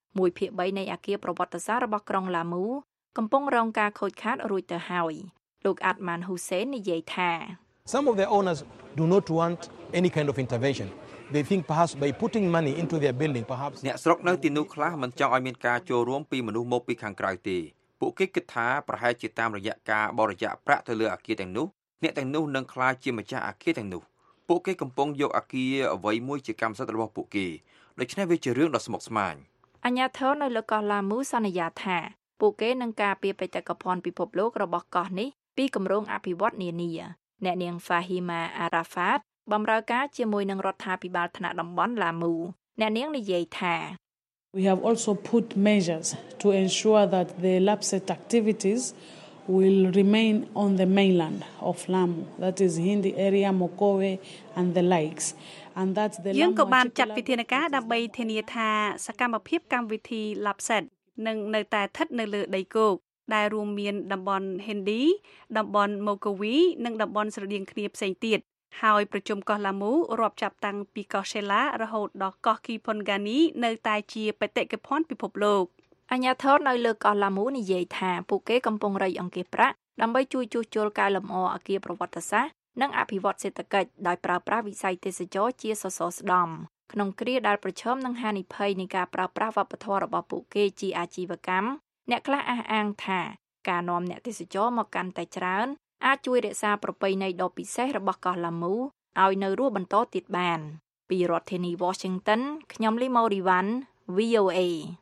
1/3នៃអគារប្រវត្តិសាស្ត្ររបស់ក្រុងឡាមូកំពុងរងការខូចខាតរួចទៅហើយលោកអាត់ម៉ាន់ហ៊ូសេននិយាយថា Some of the owners do not want any kind of intervention they think perhaps by putting money into their building perhaps អ្នកស្រុកនៅទីនោះខ្លះមិនចង់ឲ្យមានការចូលរួមពីមនុស្សមកពីខាងក្រៅទេពួកគេគិតថាប្រហែលជាតាមរយៈការបរិច្ចាគប្រាក់ទៅលើអគារទាំងនោះអ្នកទាំងនោះនឹងក្លាយជាម្ចាស់អគារទាំងនោះពួកគេកំពុងយកអគារអ្វីមួយជាកម្មសិទ្ធិរបស់ពួកគេដូច្នេះវាជារឿងដ៏ស្មុគស្មាញអាជ្ញាធរនៅលើកោះឡាមូសន្យាថាពួកគេនឹងការពារបេតិកភណ្ឌពិភពលោករបស់កោះនេះពីគម្រោងអភិវឌ្ឍន៍នានាអ្នកនាង Fahima Arafat បម្រើការជាមួយនឹងរដ្ឋាភិបាលថ្នាក់តំបន់ឡាមូអ្នកនាងនិយាយថា We have also put measures to ensure that the LAPSSET activities will remain on the mainland of Lamu that is Hindi area Mokowe and the likes and that's the យើងក៏បានចាត់វិធានការដើម្បីធានាថាសកម្មភាពកម្មវិធី LAPSSET នឹងនៅតែស្ថិតនៅលើដីគោកដែលរួមមានតំបន់ Hindi តំបន់ Mokowe និងតំបន់ស្រដៀងគ្នាផ្សេងទៀតហើយប្រជុំកោះឡាមូរាប់ចាប់តាំងពីកោះសេឡារហូតដល់កោះគីផុនហ្គានីនៅតែជាបេតិកភណ្ឌពិភពលោកអាជ្ញាធរនៅលើកោះឡាមូនិយាយថាពួកគេកំពុងរៃអង្គាសប្រាក់ដើម្បីជួយជួសជុលកែលម្អអគារប្រវត្តិសាស្ត្រនិងអភិវឌ្ឍសេដ្ឋកិច្ចដោយប្រើប្រាស់វិស័យទេសចរជាសសរស្តម្ភក្នុងគ្រាដែលប្រឈមនឹងហានិភ័យនៃការប្រើប្រាស់វប្បធម៌របស់ពួកគេជាអាជីវកម្មអ្នកខ្លះអះអាងថាការនាំអ្នកទេសចរមកកាន់តែច្រើនអាចជួយរក្សាប្រពៃណីដ៏ពិសេសរបស់កោះឡាមូឲ្យនៅរស់បន្តទៀតបានពីរដ្ឋធានី Washington ខ្ញុំលីម៉ូរីវ៉ាន់ VOA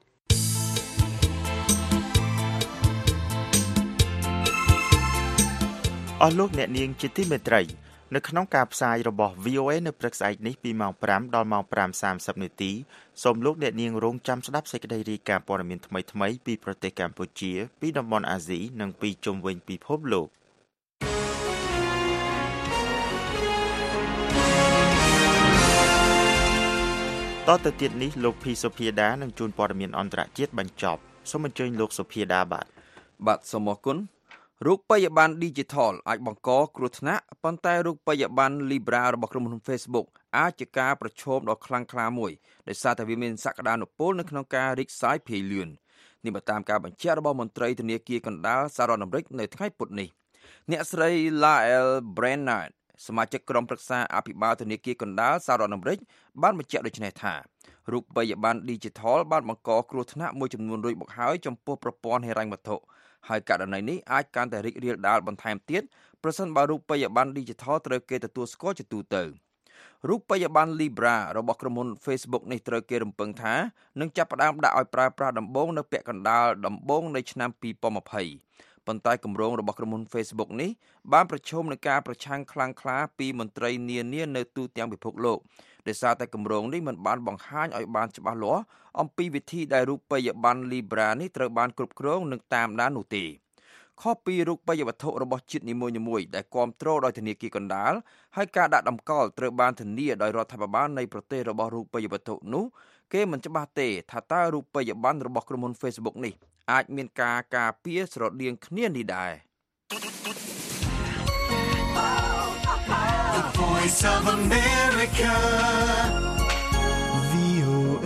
អស់លោកអ្នកនាងជាទីមេត្រីនៅក្នុងការផ្សាយរបស់ VOA នៅព្រឹកស្អែកនេះពីម៉ោង 5 ដល់ម៉ោង 5:30 នាទីសូមលោកអ្នកនាងរងចាំស្ដាប់សេចក្តីរាយការណ៍ព័ត៌មានថ្មីៗពីប្រទេសកម្ពុជាពីតំបន់អាស៊ីនិងពីជុំវិញពិភពលោកតទៅទៀតនេះលោកភីសុភាដានឹងជួនព័ត៌មានអន្តរជាតិបញ្ចប់សូមអញ្ជើញលោកសុភាដាបាទសូមអរគុណរូបិយប័ណ្ណ Digital អាចបង្កគ្រោះថ្នាក់ប៉ុន្តែរូបិយប័ណ្ណ Libra របស់ក្រុមហ៊ុន Facebook អាចជាការប្រឈមដ៏ខ្លាំងក្លាមួយដោយសារតែវាមានសក្តានុពលនៅក្នុងការរីកសាយភាយលឿននេះបើតាមការបញ្ជាក់របស់មន្ត្រីធនាគារកណ្ដាលសហរដ្ឋអាមេរិកនៅថ្ងៃពុធនេះអ្នកស្រី Lael Brainard សមាជិកក្រុមប្រឹក្សាអភិបាលធនាគារកណ្ដាលសហរដ្ឋអាមេរិកបានបញ្ជាក់ដូចនេះថារូបិយប័ណ្ណ Digital បានបង្កគ្រោះថ្នាក់មួយចំនួនរួចមកហើយចំពោះប្រព័ន្ធហិរញ្ញវត្ថុហើយករណីនេះអាចកាន់តែរីករាលដាលបន្ថែមទៀតប្រសិនបើរូបិយប័ណ្ណ Digital ត្រូវគេទទួលស្គាល់ជាទូទៅរូបិយប័ណ្ណ Libra របស់ក្រុមហ៊ុន Facebook នេះត្រូវគេរំពឹងថានឹងចាប់ផ្ដើមដាក់ឲ្យប្រើប្រាស់ដំបូងនៅពាក់កណ្ដាលដំបូងនៃឆ្នាំ2020ប៉ុន្តែគម្រោងរបស់ក្រុមហ៊ុន Facebook នេះបានប្រឈមនឹងការប្រឆាំងខ្លាំងក្លាពីមន្ត្រីនានានៅទូទាំងពិភពលោកដោយសារតែគម្រោងនេះមិនបានបង្ហាញឲ្យបានច្បាស់លាស់អំពីវិធីដែលរូបិយប័ណ្ណ Libra នេះត្រូវបានគ្រប់គ្រងនិងតាមដាននោះទេខុសពីរូបិយវត្ថុរបស់ជាតិនីមួយៗដែលគ្រប់គ្រងដោយធនាគារកណ្ដាលហើយការដាក់តម្កល់ត្រូវបានធានាដោយរដ្ឋាភិបាលនៃប្រទេសរបស់រូបិយវត្ថុនោះគេមិនច្បាស់ទេថាតើរូបិយប័ណ្ណរបស់ក្រុមហ៊ុន Facebook នេះអាចមានការការពារស្រដៀងគ្នានេះដែរ The Voice of America VOA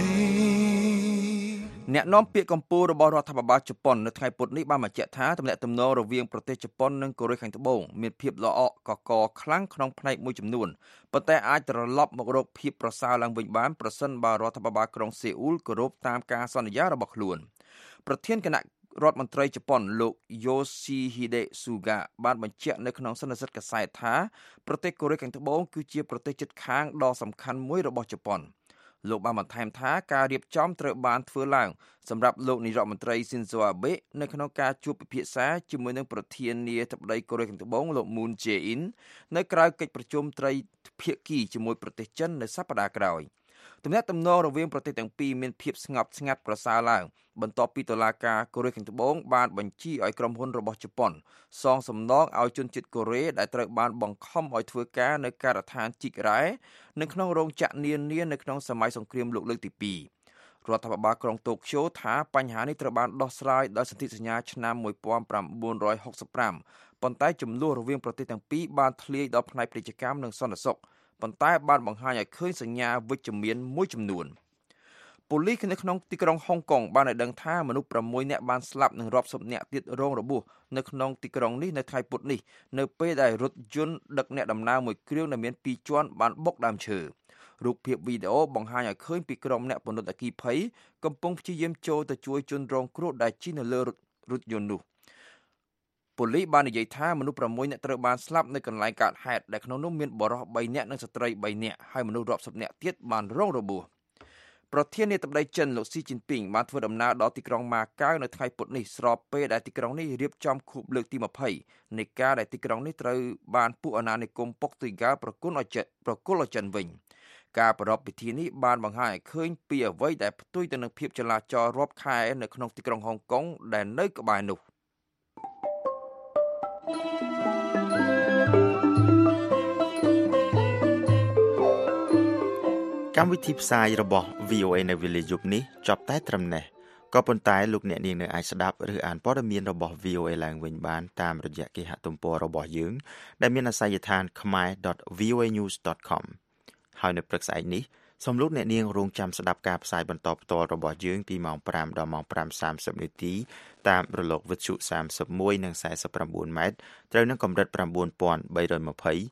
អ្នកនាំពាក្យកម្ពុជារបស់រដ្ឋាភិបាលជប៉ុននៅថ្ងៃពុធនេះបានបញ្ជាក់ថាទំនាក់ទំនងរវាងប្រទេសជប៉ុននិងកូរ៉េខាងត្បូងមានភាពល្អក់កកខ្លាំងក្នុងផ្នែកមួយចំនួនប៉ុន្តែអាចត្រឡប់មករកភាពប្រសើរឡើងវិញបានប្រសិនបើរដ្ឋាភិបាលក្រុងសេអ៊ូលគោរពតាមការសន្យារបស់ខ្លួនប្រធានគណៈរដ្ឋមន្ត្រីជប៉ុនលោក Yoshihide Suga បានបញ្ជាក់នៅក្នុងសន្និសីទកាសែតថាប្រទេសកូរ៉េខាងត្បូងគឺជាប្រទេសជិតខាងដ៏សំខាន់មួយរបស់ជប៉ុនលោកបានបន្ថែមថាការរៀបចំត្រូវបានធ្វើឡើងសម្រាប់លោកនាយរដ្ឋមន្ត្រី Shinzo Abe នៅក្នុងការជួបពិភាក្សាជាមួយនឹងប្រធានាធិបតីកូរ៉េខាងត្បូងលោក Moon Jae-in នៅក្រៅកិច្ចប្រជុំត្រីភាគីជាមួយប្រទេសចិននៅសប្តាហ៍ក្រោយទំនាក់ទំនងរវាងប្រទេសទាំងពីរមានភាពស្ងប់ស្ងាត់ប្រសើរឡើងបន្ទាប់ពីតុលាការកូរ៉េខាងត្បូងបានបញ្ជាឲ្យក្រុមហ៊ុនរបស់ជប៉ុនសងសំណងឲ្យជនជាតិកូរ៉េដែលត្រូវបានបង្ខំឲ្យធ្វើការនៅការដ្ឋានជីករ៉ែនៅក្នុងរោងចក្រនានានៅក្នុងសម័យសង្គ្រាមលោកលើកទី2រដ្ឋាភិបាលក្រុងតូក្យូថាបញ្ហានេះត្រូវបានដោះស្រាយដោយសន្ធិសញ្ញាឆ្នាំ1965ប៉ុន្តែចំនួនរវាងប្រទេសទាំងពីរបានធ្លាយដល់ផ្នែកពាណិជ្ជកម្មនិងសន្តិសុខប៉ុន្តែបានបង្ហាញឲ្យឃើញសញ្ញាវិជ្ជមានមួយចំនួនប៉ូលីសនៅក្នុងទីក្រុងហុងកុងបានឲ្យដឹងថាមនុស្ស6នាក់បានស្លាប់និងរាប់សិបនាក់ទៀតរងរបួសនៅក្នុងទីក្រុងនេះនៅថ្ងៃពុធនេះនៅពេលដែលរថយន្តដឹកអ្នកដំណើរមួយគ្រឿងដែលមាន2ជាន់បានបុកដើមឈើរូបភាពវីដេអូបង្ហាញឲ្យឃើញពីក្រុមអ្នកពន្លត់អគ្គីភ័យកំពុងព្យាយាមចូលទៅជួយជនរងគ្រោះដែលជិះនៅលើរថយន្តនោះប៉ូលីសបាននិយាយថាមនុស្ស6នាក់ត្រូវបានស្លាប់នៅកន្លែងកើតហេតុដែលក្នុងនោះមានបុរស3នាក់និងស្ត្រី3នាក់ហើយមនុស្សរាប់សិបនាក់ទៀតបានរងរបួសប្រធានាធិបតីចិនលោកស៊ីជីនពីងបានធ្វើដំណើរដល់ទីក្រុងម៉ាកាវនៅថ្ងៃពុធនេះស្របពេលដែលទីក្រុងនេះរៀបចំខួបលើកទី20នៃការដែលទីក្រុងនេះត្រូវបានពួកអាណានិគមប៉ុកទុយហ្គាល់ប្រគល់ឲ្យចិនវិញការប្រារព្ធពិធីនេះបានបង្ហាញឲ្យឃើញពីអ្វីដែលផ្ទុយទៅនឹងភាពចលាចលរាប់ខែនៅក្នុងទីក្រុងហុងកុងដែលនៅក្បែរនោះកម្មវិធីផ្សាយរបស់ VOA នៅវេលាយប់នេះចប់តែត្រឹមនេះក៏ប៉ុន្តែលោកអ្នកនាងនៅអាចស្ដាប់ឬអានព័ត៌មានរបស់ VOA ឡើងវិញបានតាមរយៈគេហទំព័ររបស់យើងដែលមានអាសយដ្ឋាន khmer.voanews.com ហើយនៅព្រឹកស្អែកនេះសូមលោកអ្នកនាងរងចាំស្ដាប់ការផ្សាយបន្តផ្ទាល់របស់យើងពីម៉ោង 5 ដល់ម៉ោង 5:30 នាទីតាមរលកវិទ្យុ31និង49ម៉ែត្រត្រូវនឹងកម្រិត 9320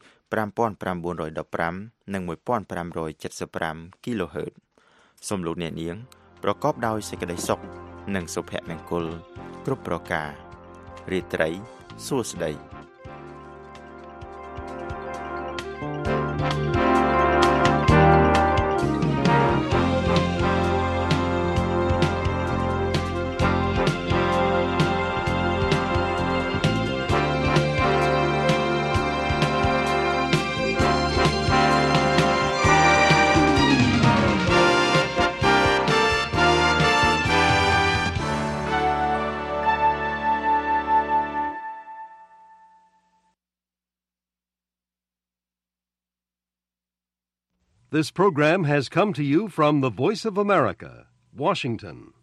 5915 និង 1575 kHz សូមលោកអ្នកនាងប្រកបដោយសេចក្តីសុខនិងសុភមង្គលគ្រប់ប្រការរាត្រីសួស្តី This program has come to you from the Voice of America, Washington.